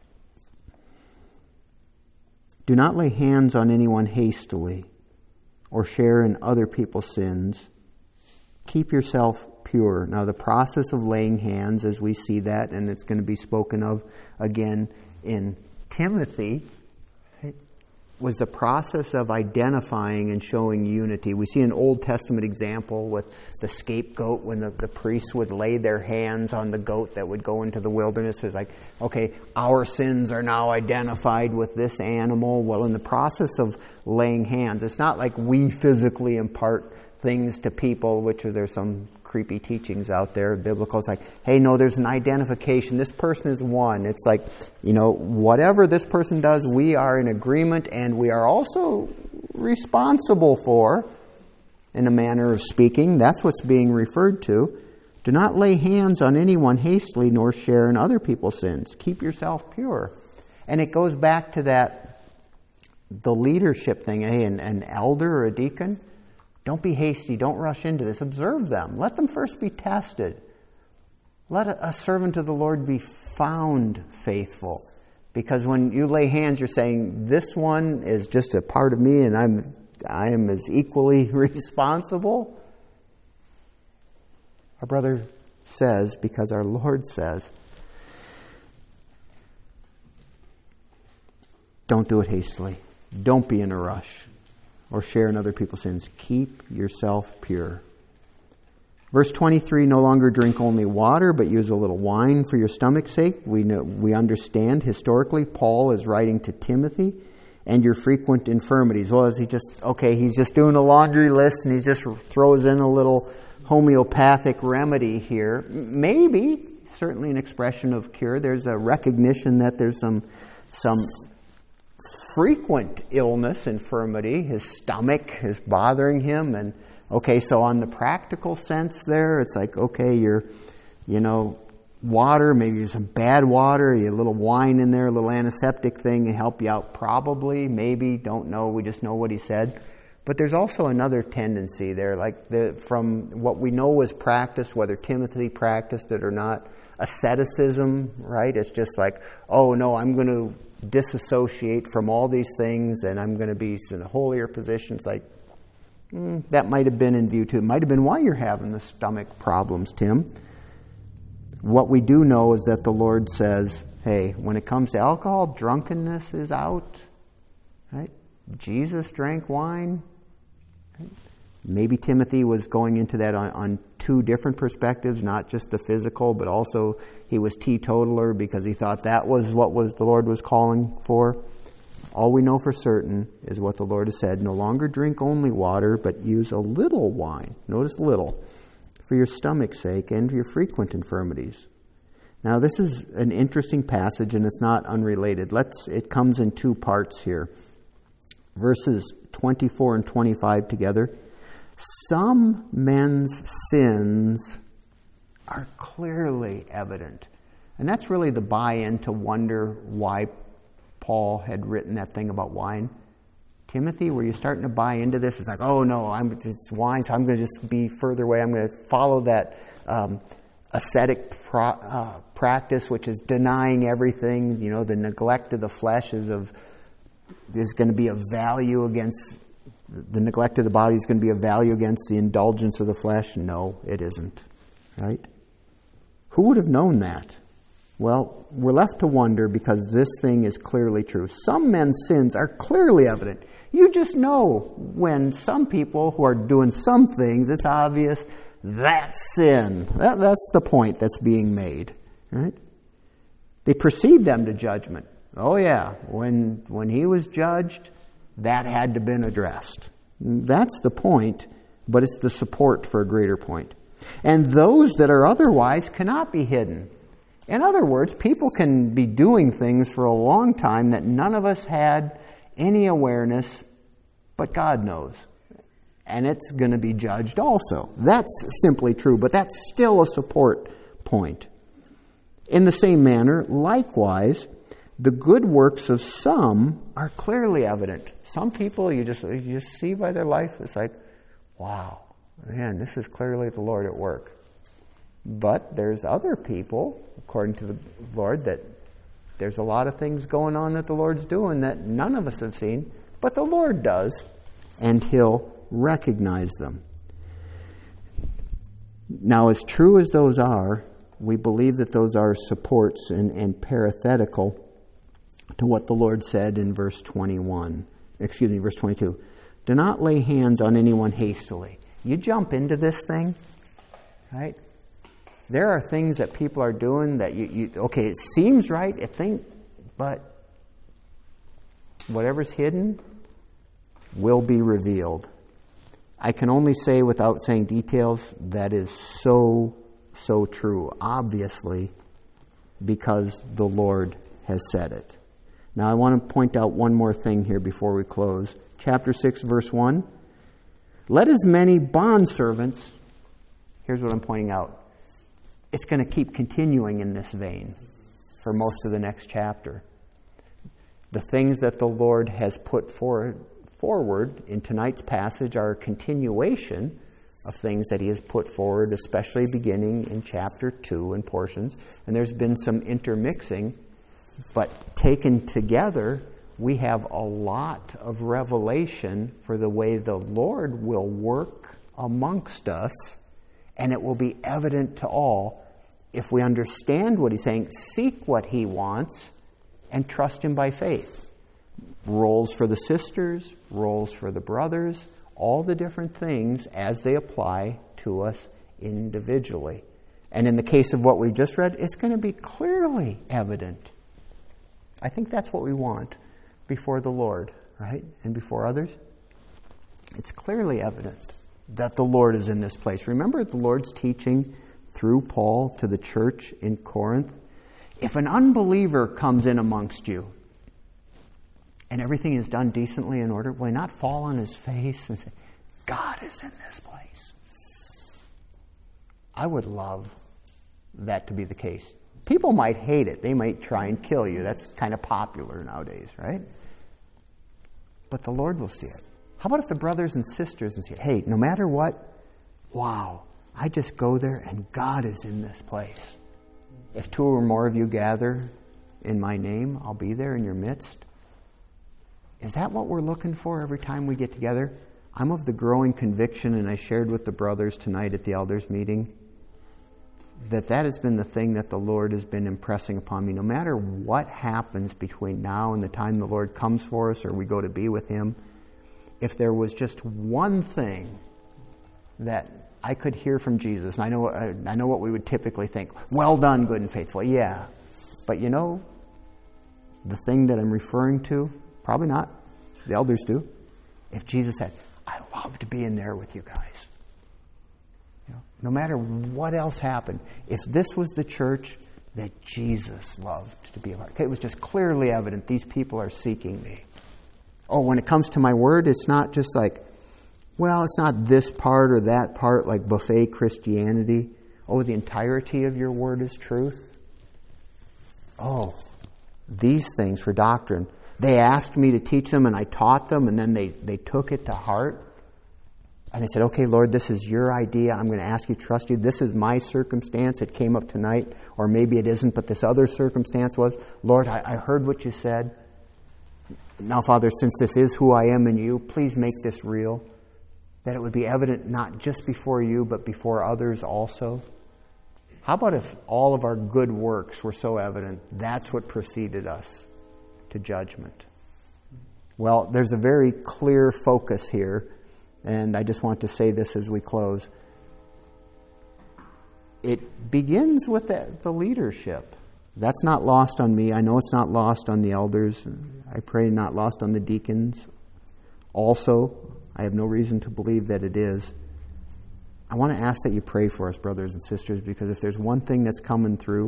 Speaker 1: Do not lay hands on anyone hastily or share in other people's sins. Keep yourself pure. Now, the process of laying hands, as we see that, and it's going to be spoken of again in Timothy, was the process of identifying and showing unity. We see an Old Testament example with the scapegoat when the priests would lay their hands on the goat that would go into the wilderness. It's like, okay, our sins are now identified with this animal. Well, in the process of laying hands, it's not like we physically impart things to people, which there's some creepy teachings out there, biblical. It's like, hey, no, there's an identification. This person is one. It's like, whatever this person does, we are in agreement, and we are also responsible for, in a manner of speaking. That's what's being referred to. Do not lay hands on anyone hastily, nor share in other people's sins. Keep yourself pure. And it goes back to the leadership thing. Hey, an elder or a deacon, don't be hasty. Don't rush into this. Observe them. Let them first be tested. Let a servant of the Lord be found faithful. Because when you lay hands, you're saying, this one is just a part of me, and I am as equally responsible. Our brother says, because our Lord says, don't do it hastily. Don't be in a rush or share in other people's sins. Keep yourself pure. Verse 23, no longer drink only water, but use a little wine for your stomach's sake. We understand historically Paul is writing to Timothy, and your frequent infirmities. Well, is he he's just doing a laundry list and he just throws in a little homeopathic remedy here. Maybe, certainly an expression of cure. There's a recognition that there's some frequent illness, infirmity. His stomach is bothering him, and so on the practical sense there, it's like, you're, water, maybe some bad water, a little wine in there, a little antiseptic thing to help you out probably, maybe, don't know, we just know what he said. But there's also another tendency there, like from what we know was practiced, whether Timothy practiced it or not, asceticism, right? It's just like, oh no, I'm going to disassociate from all these things and I'm going to be in a holier position. It's like, that might have been in view too. It might have been why you're having the stomach problems, Tim. What we do know is that the Lord says, hey, when it comes to alcohol, drunkenness is out. Right? Jesus drank wine. Right? Maybe Timothy was going into that on two different perspectives, not just the physical, but also he was teetotaler because he thought that was what the Lord was calling for. All we know for certain is what the Lord has said. No longer drink only water, but use a little wine. Notice little. For your stomach's sake and your frequent infirmities. Now this is an interesting passage and it's not unrelated. It comes in two parts here. Verses 24 and 25 together. Some men's sins are clearly evident. And that's really the buy-in to wonder why Paul had written that thing about wine. Timothy, were you starting to buy into this? It's like, oh no, it's wine, so I'm going to just be further away. I'm going to follow that ascetic practice, which is denying everything. The neglect of the flesh is going to be of value against the neglect of the body is going to be of value against the indulgence of the flesh. No, it isn't. Right? Who would have known that? Well, we're left to wonder because this thing is clearly true. Some men's sins are clearly evident. You just know when some people who are doing some things, it's obvious, that's sin. That's the point that's being made. Right? They precede them to judgment. Oh yeah, when he was judged, that had to have been addressed. That's the point, but it's the support for a greater point. And those that are otherwise cannot be hidden. In other words, people can be doing things for a long time that none of us had any awareness, but God knows. And it's going to be judged also. That's simply true, but that's still a support point. In the same manner, likewise, the good works of some are clearly evident. Some people, you just see by their life, it's like, wow, man, this is clearly the Lord at work. But there's other people, according to the Lord, that there's a lot of things going on that the Lord's doing that none of us have seen, but the Lord does, and He'll recognize them. Now, as true as those are, we believe that those are supports and parenthetical to what the Lord said in verse 22. Do not lay hands on anyone hastily. You jump into this thing, right? There are things that people are doing that okay, it seems right, but whatever's hidden will be revealed. I can only say, without saying details, that is so true, obviously, because the Lord has said it. Now, I want to point out one more thing here before we close. Chapter 6, verse 1. Let as many bondservants, here's what I'm pointing out. It's going to keep continuing in this vein for most of the next chapter. The things that the Lord has put forward in tonight's passage are a continuation of things that He has put forward, especially beginning in chapter 2 and portions. And there's been some intermixing, but taken together, we have a lot of revelation for the way the Lord will work amongst us, and it will be evident to all if we understand what He's saying, seek what He wants, and trust Him by faith. Roles for the sisters, roles for the brothers, all the different things as they apply to us individually. And in the case of what we just read, it's going to be clearly evident. I think that's what we want before the Lord, right? And before others. It's clearly evident that the Lord is in this place. Remember the Lord's teaching through Paul to the church in Corinth? If an unbeliever comes in amongst you, and everything is done decently in order, will he not fall on his face and say, God is in this place? I would love that to be the case. People might hate it. They might try and kill you. That's kind of popular nowadays, right? But the Lord will see it. How about if the brothers and sisters and say, hey, no matter what, wow, I just go there and God is in this place. If 2 or more of you gather in my name, I'll be there in your midst. Is that what we're looking for every time we get together? I'm of the growing conviction, and I shared with the brothers tonight at the elders meeting, that has been the thing that the Lord has been impressing upon me. No matter what happens between now and the time the Lord comes for us or we go to be with Him, if there was just one thing that I could hear from Jesus, and I know what we would typically think, well done, good and faithful. Yeah, but you know, the thing that I'm referring to, probably not. The elders do. If Jesus said, I love to be in there with you guys. No matter what else happened, if this was the church that Jesus loved to be a part of, it was just clearly evident these people are seeking me. Oh, when it comes to my word, it's not just like, well, it's not this part or that part like buffet Christianity. Oh, the entirety of your word is truth. Oh, these things for doctrine. They asked me to teach them, and I taught them, and then they took it to heart. And they said, okay, Lord, this is your idea. I'm going to ask you, trust you. This is my circumstance. It came up tonight. Or maybe it isn't, but this other circumstance was. Lord, I heard what you said. Now, Father, since this is who I am in you, please make this real. That it would be evident not just before you, but before others also. How about if all of our good works were so evident, that's what preceded us to judgment? Well, there's a very clear focus here, and I just want to say this as we close. It begins with the leadership. That's not lost on me. I know it's not lost on the elders. I pray not lost on the deacons. Also, I have no reason to believe that it is. I want to ask that you pray for us, brothers and sisters, because if there's one thing that's coming through,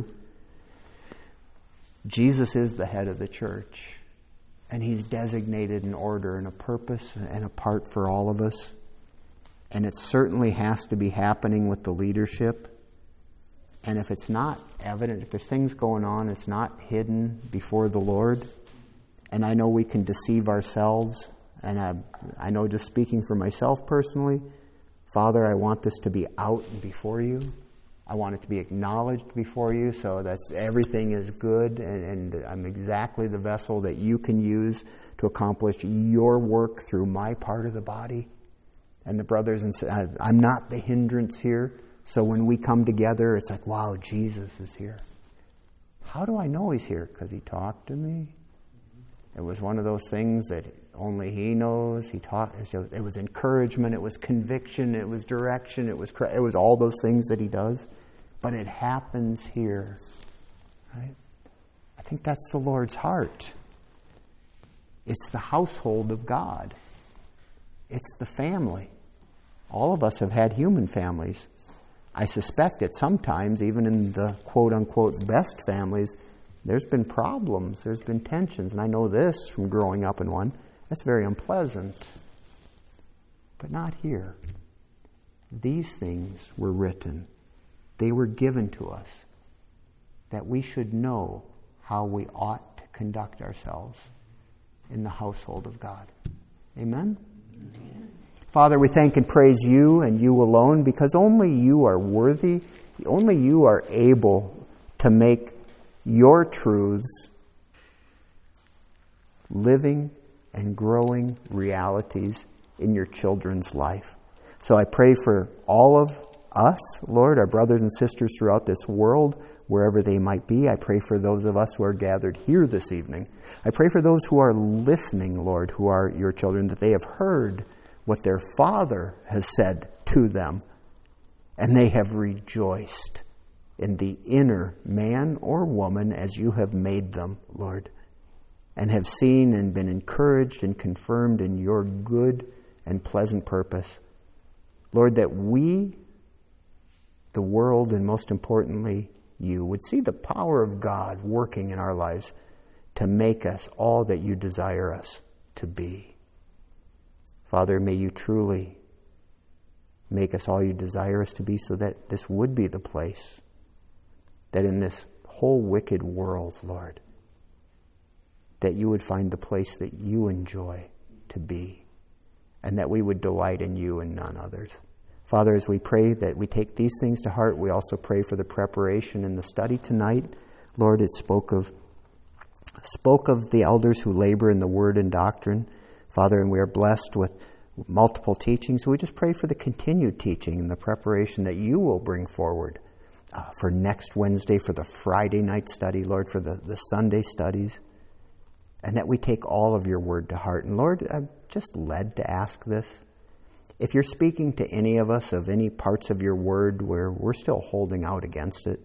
Speaker 1: Jesus is the head of the church, and He's designated an order and a purpose and a part for all of us. And it certainly has to be happening with the leadership. And if it's not evident, if there's things going on, it's not hidden before the Lord. And I know we can deceive ourselves. And I know, just speaking for myself personally, Father, I want this to be out before you. I want it to be acknowledged before you so that everything is good and I'm exactly the vessel that you can use to accomplish your work through my part of the body. And the brothers and sisters, I'm not the hindrance here. So when we come together, it's like, wow, Jesus is here. How do I know he's here? Because he talked to me. It was one of those things that only he knows. He taught. It was encouragement. It was conviction. It was direction. It was all those things that he does. But it happens here, right? I think that's the Lord's heart. It's the household of God. It's the family. All of us have had human families. I suspect that sometimes, even in the quote-unquote best families, there's been problems, there's been tensions. And I know this from growing up in one. That's very unpleasant. But not here. These things were written. They were given to us that we should know how we ought to conduct ourselves in the household of God. Amen? Amen. Father, we thank and praise you and you alone, because only you are worthy, only you are able to make your truths living and growing realities in your children's life. So I pray for all of us, Lord, our brothers and sisters throughout this world, wherever they might be. I pray for those of us who are gathered here this evening. I pray for those who are listening, Lord, who are your children, that they have heard what their Father has said to them, and they have rejoiced in the inner man or woman as you have made them, Lord, and have seen and been encouraged and confirmed in your good and pleasant purpose. Lord, that we, the world, and most importantly, you, would see the power of God working in our lives to make us all that you desire us to be. Father, may you truly make us all you desire us to be, so that this would be the place that in this whole wicked world, Lord, that you would find the place that you enjoy to be, and that we would delight in you and none others. Father, as we pray that we take these things to heart, we also pray for the preparation in the study tonight. Lord, it spoke of the elders who labor in the word and doctrine, Father, and we are blessed with multiple teachings. So we just pray for the continued teaching and the preparation that you will bring forward for next Wednesday, for the Friday night study, Lord, for the Sunday studies, and that we take all of your word to heart. And Lord, I'm just led to ask this. If you're speaking to any of us of any parts of your word where we're still holding out against it,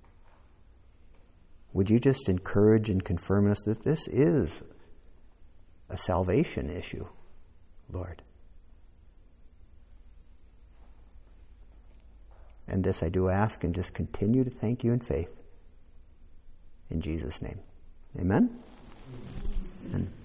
Speaker 1: would you just encourage and confirm us that this is a salvation issue, Lord? And this I do ask, and just continue to thank you in faith. In Jesus' name. Amen? Amen.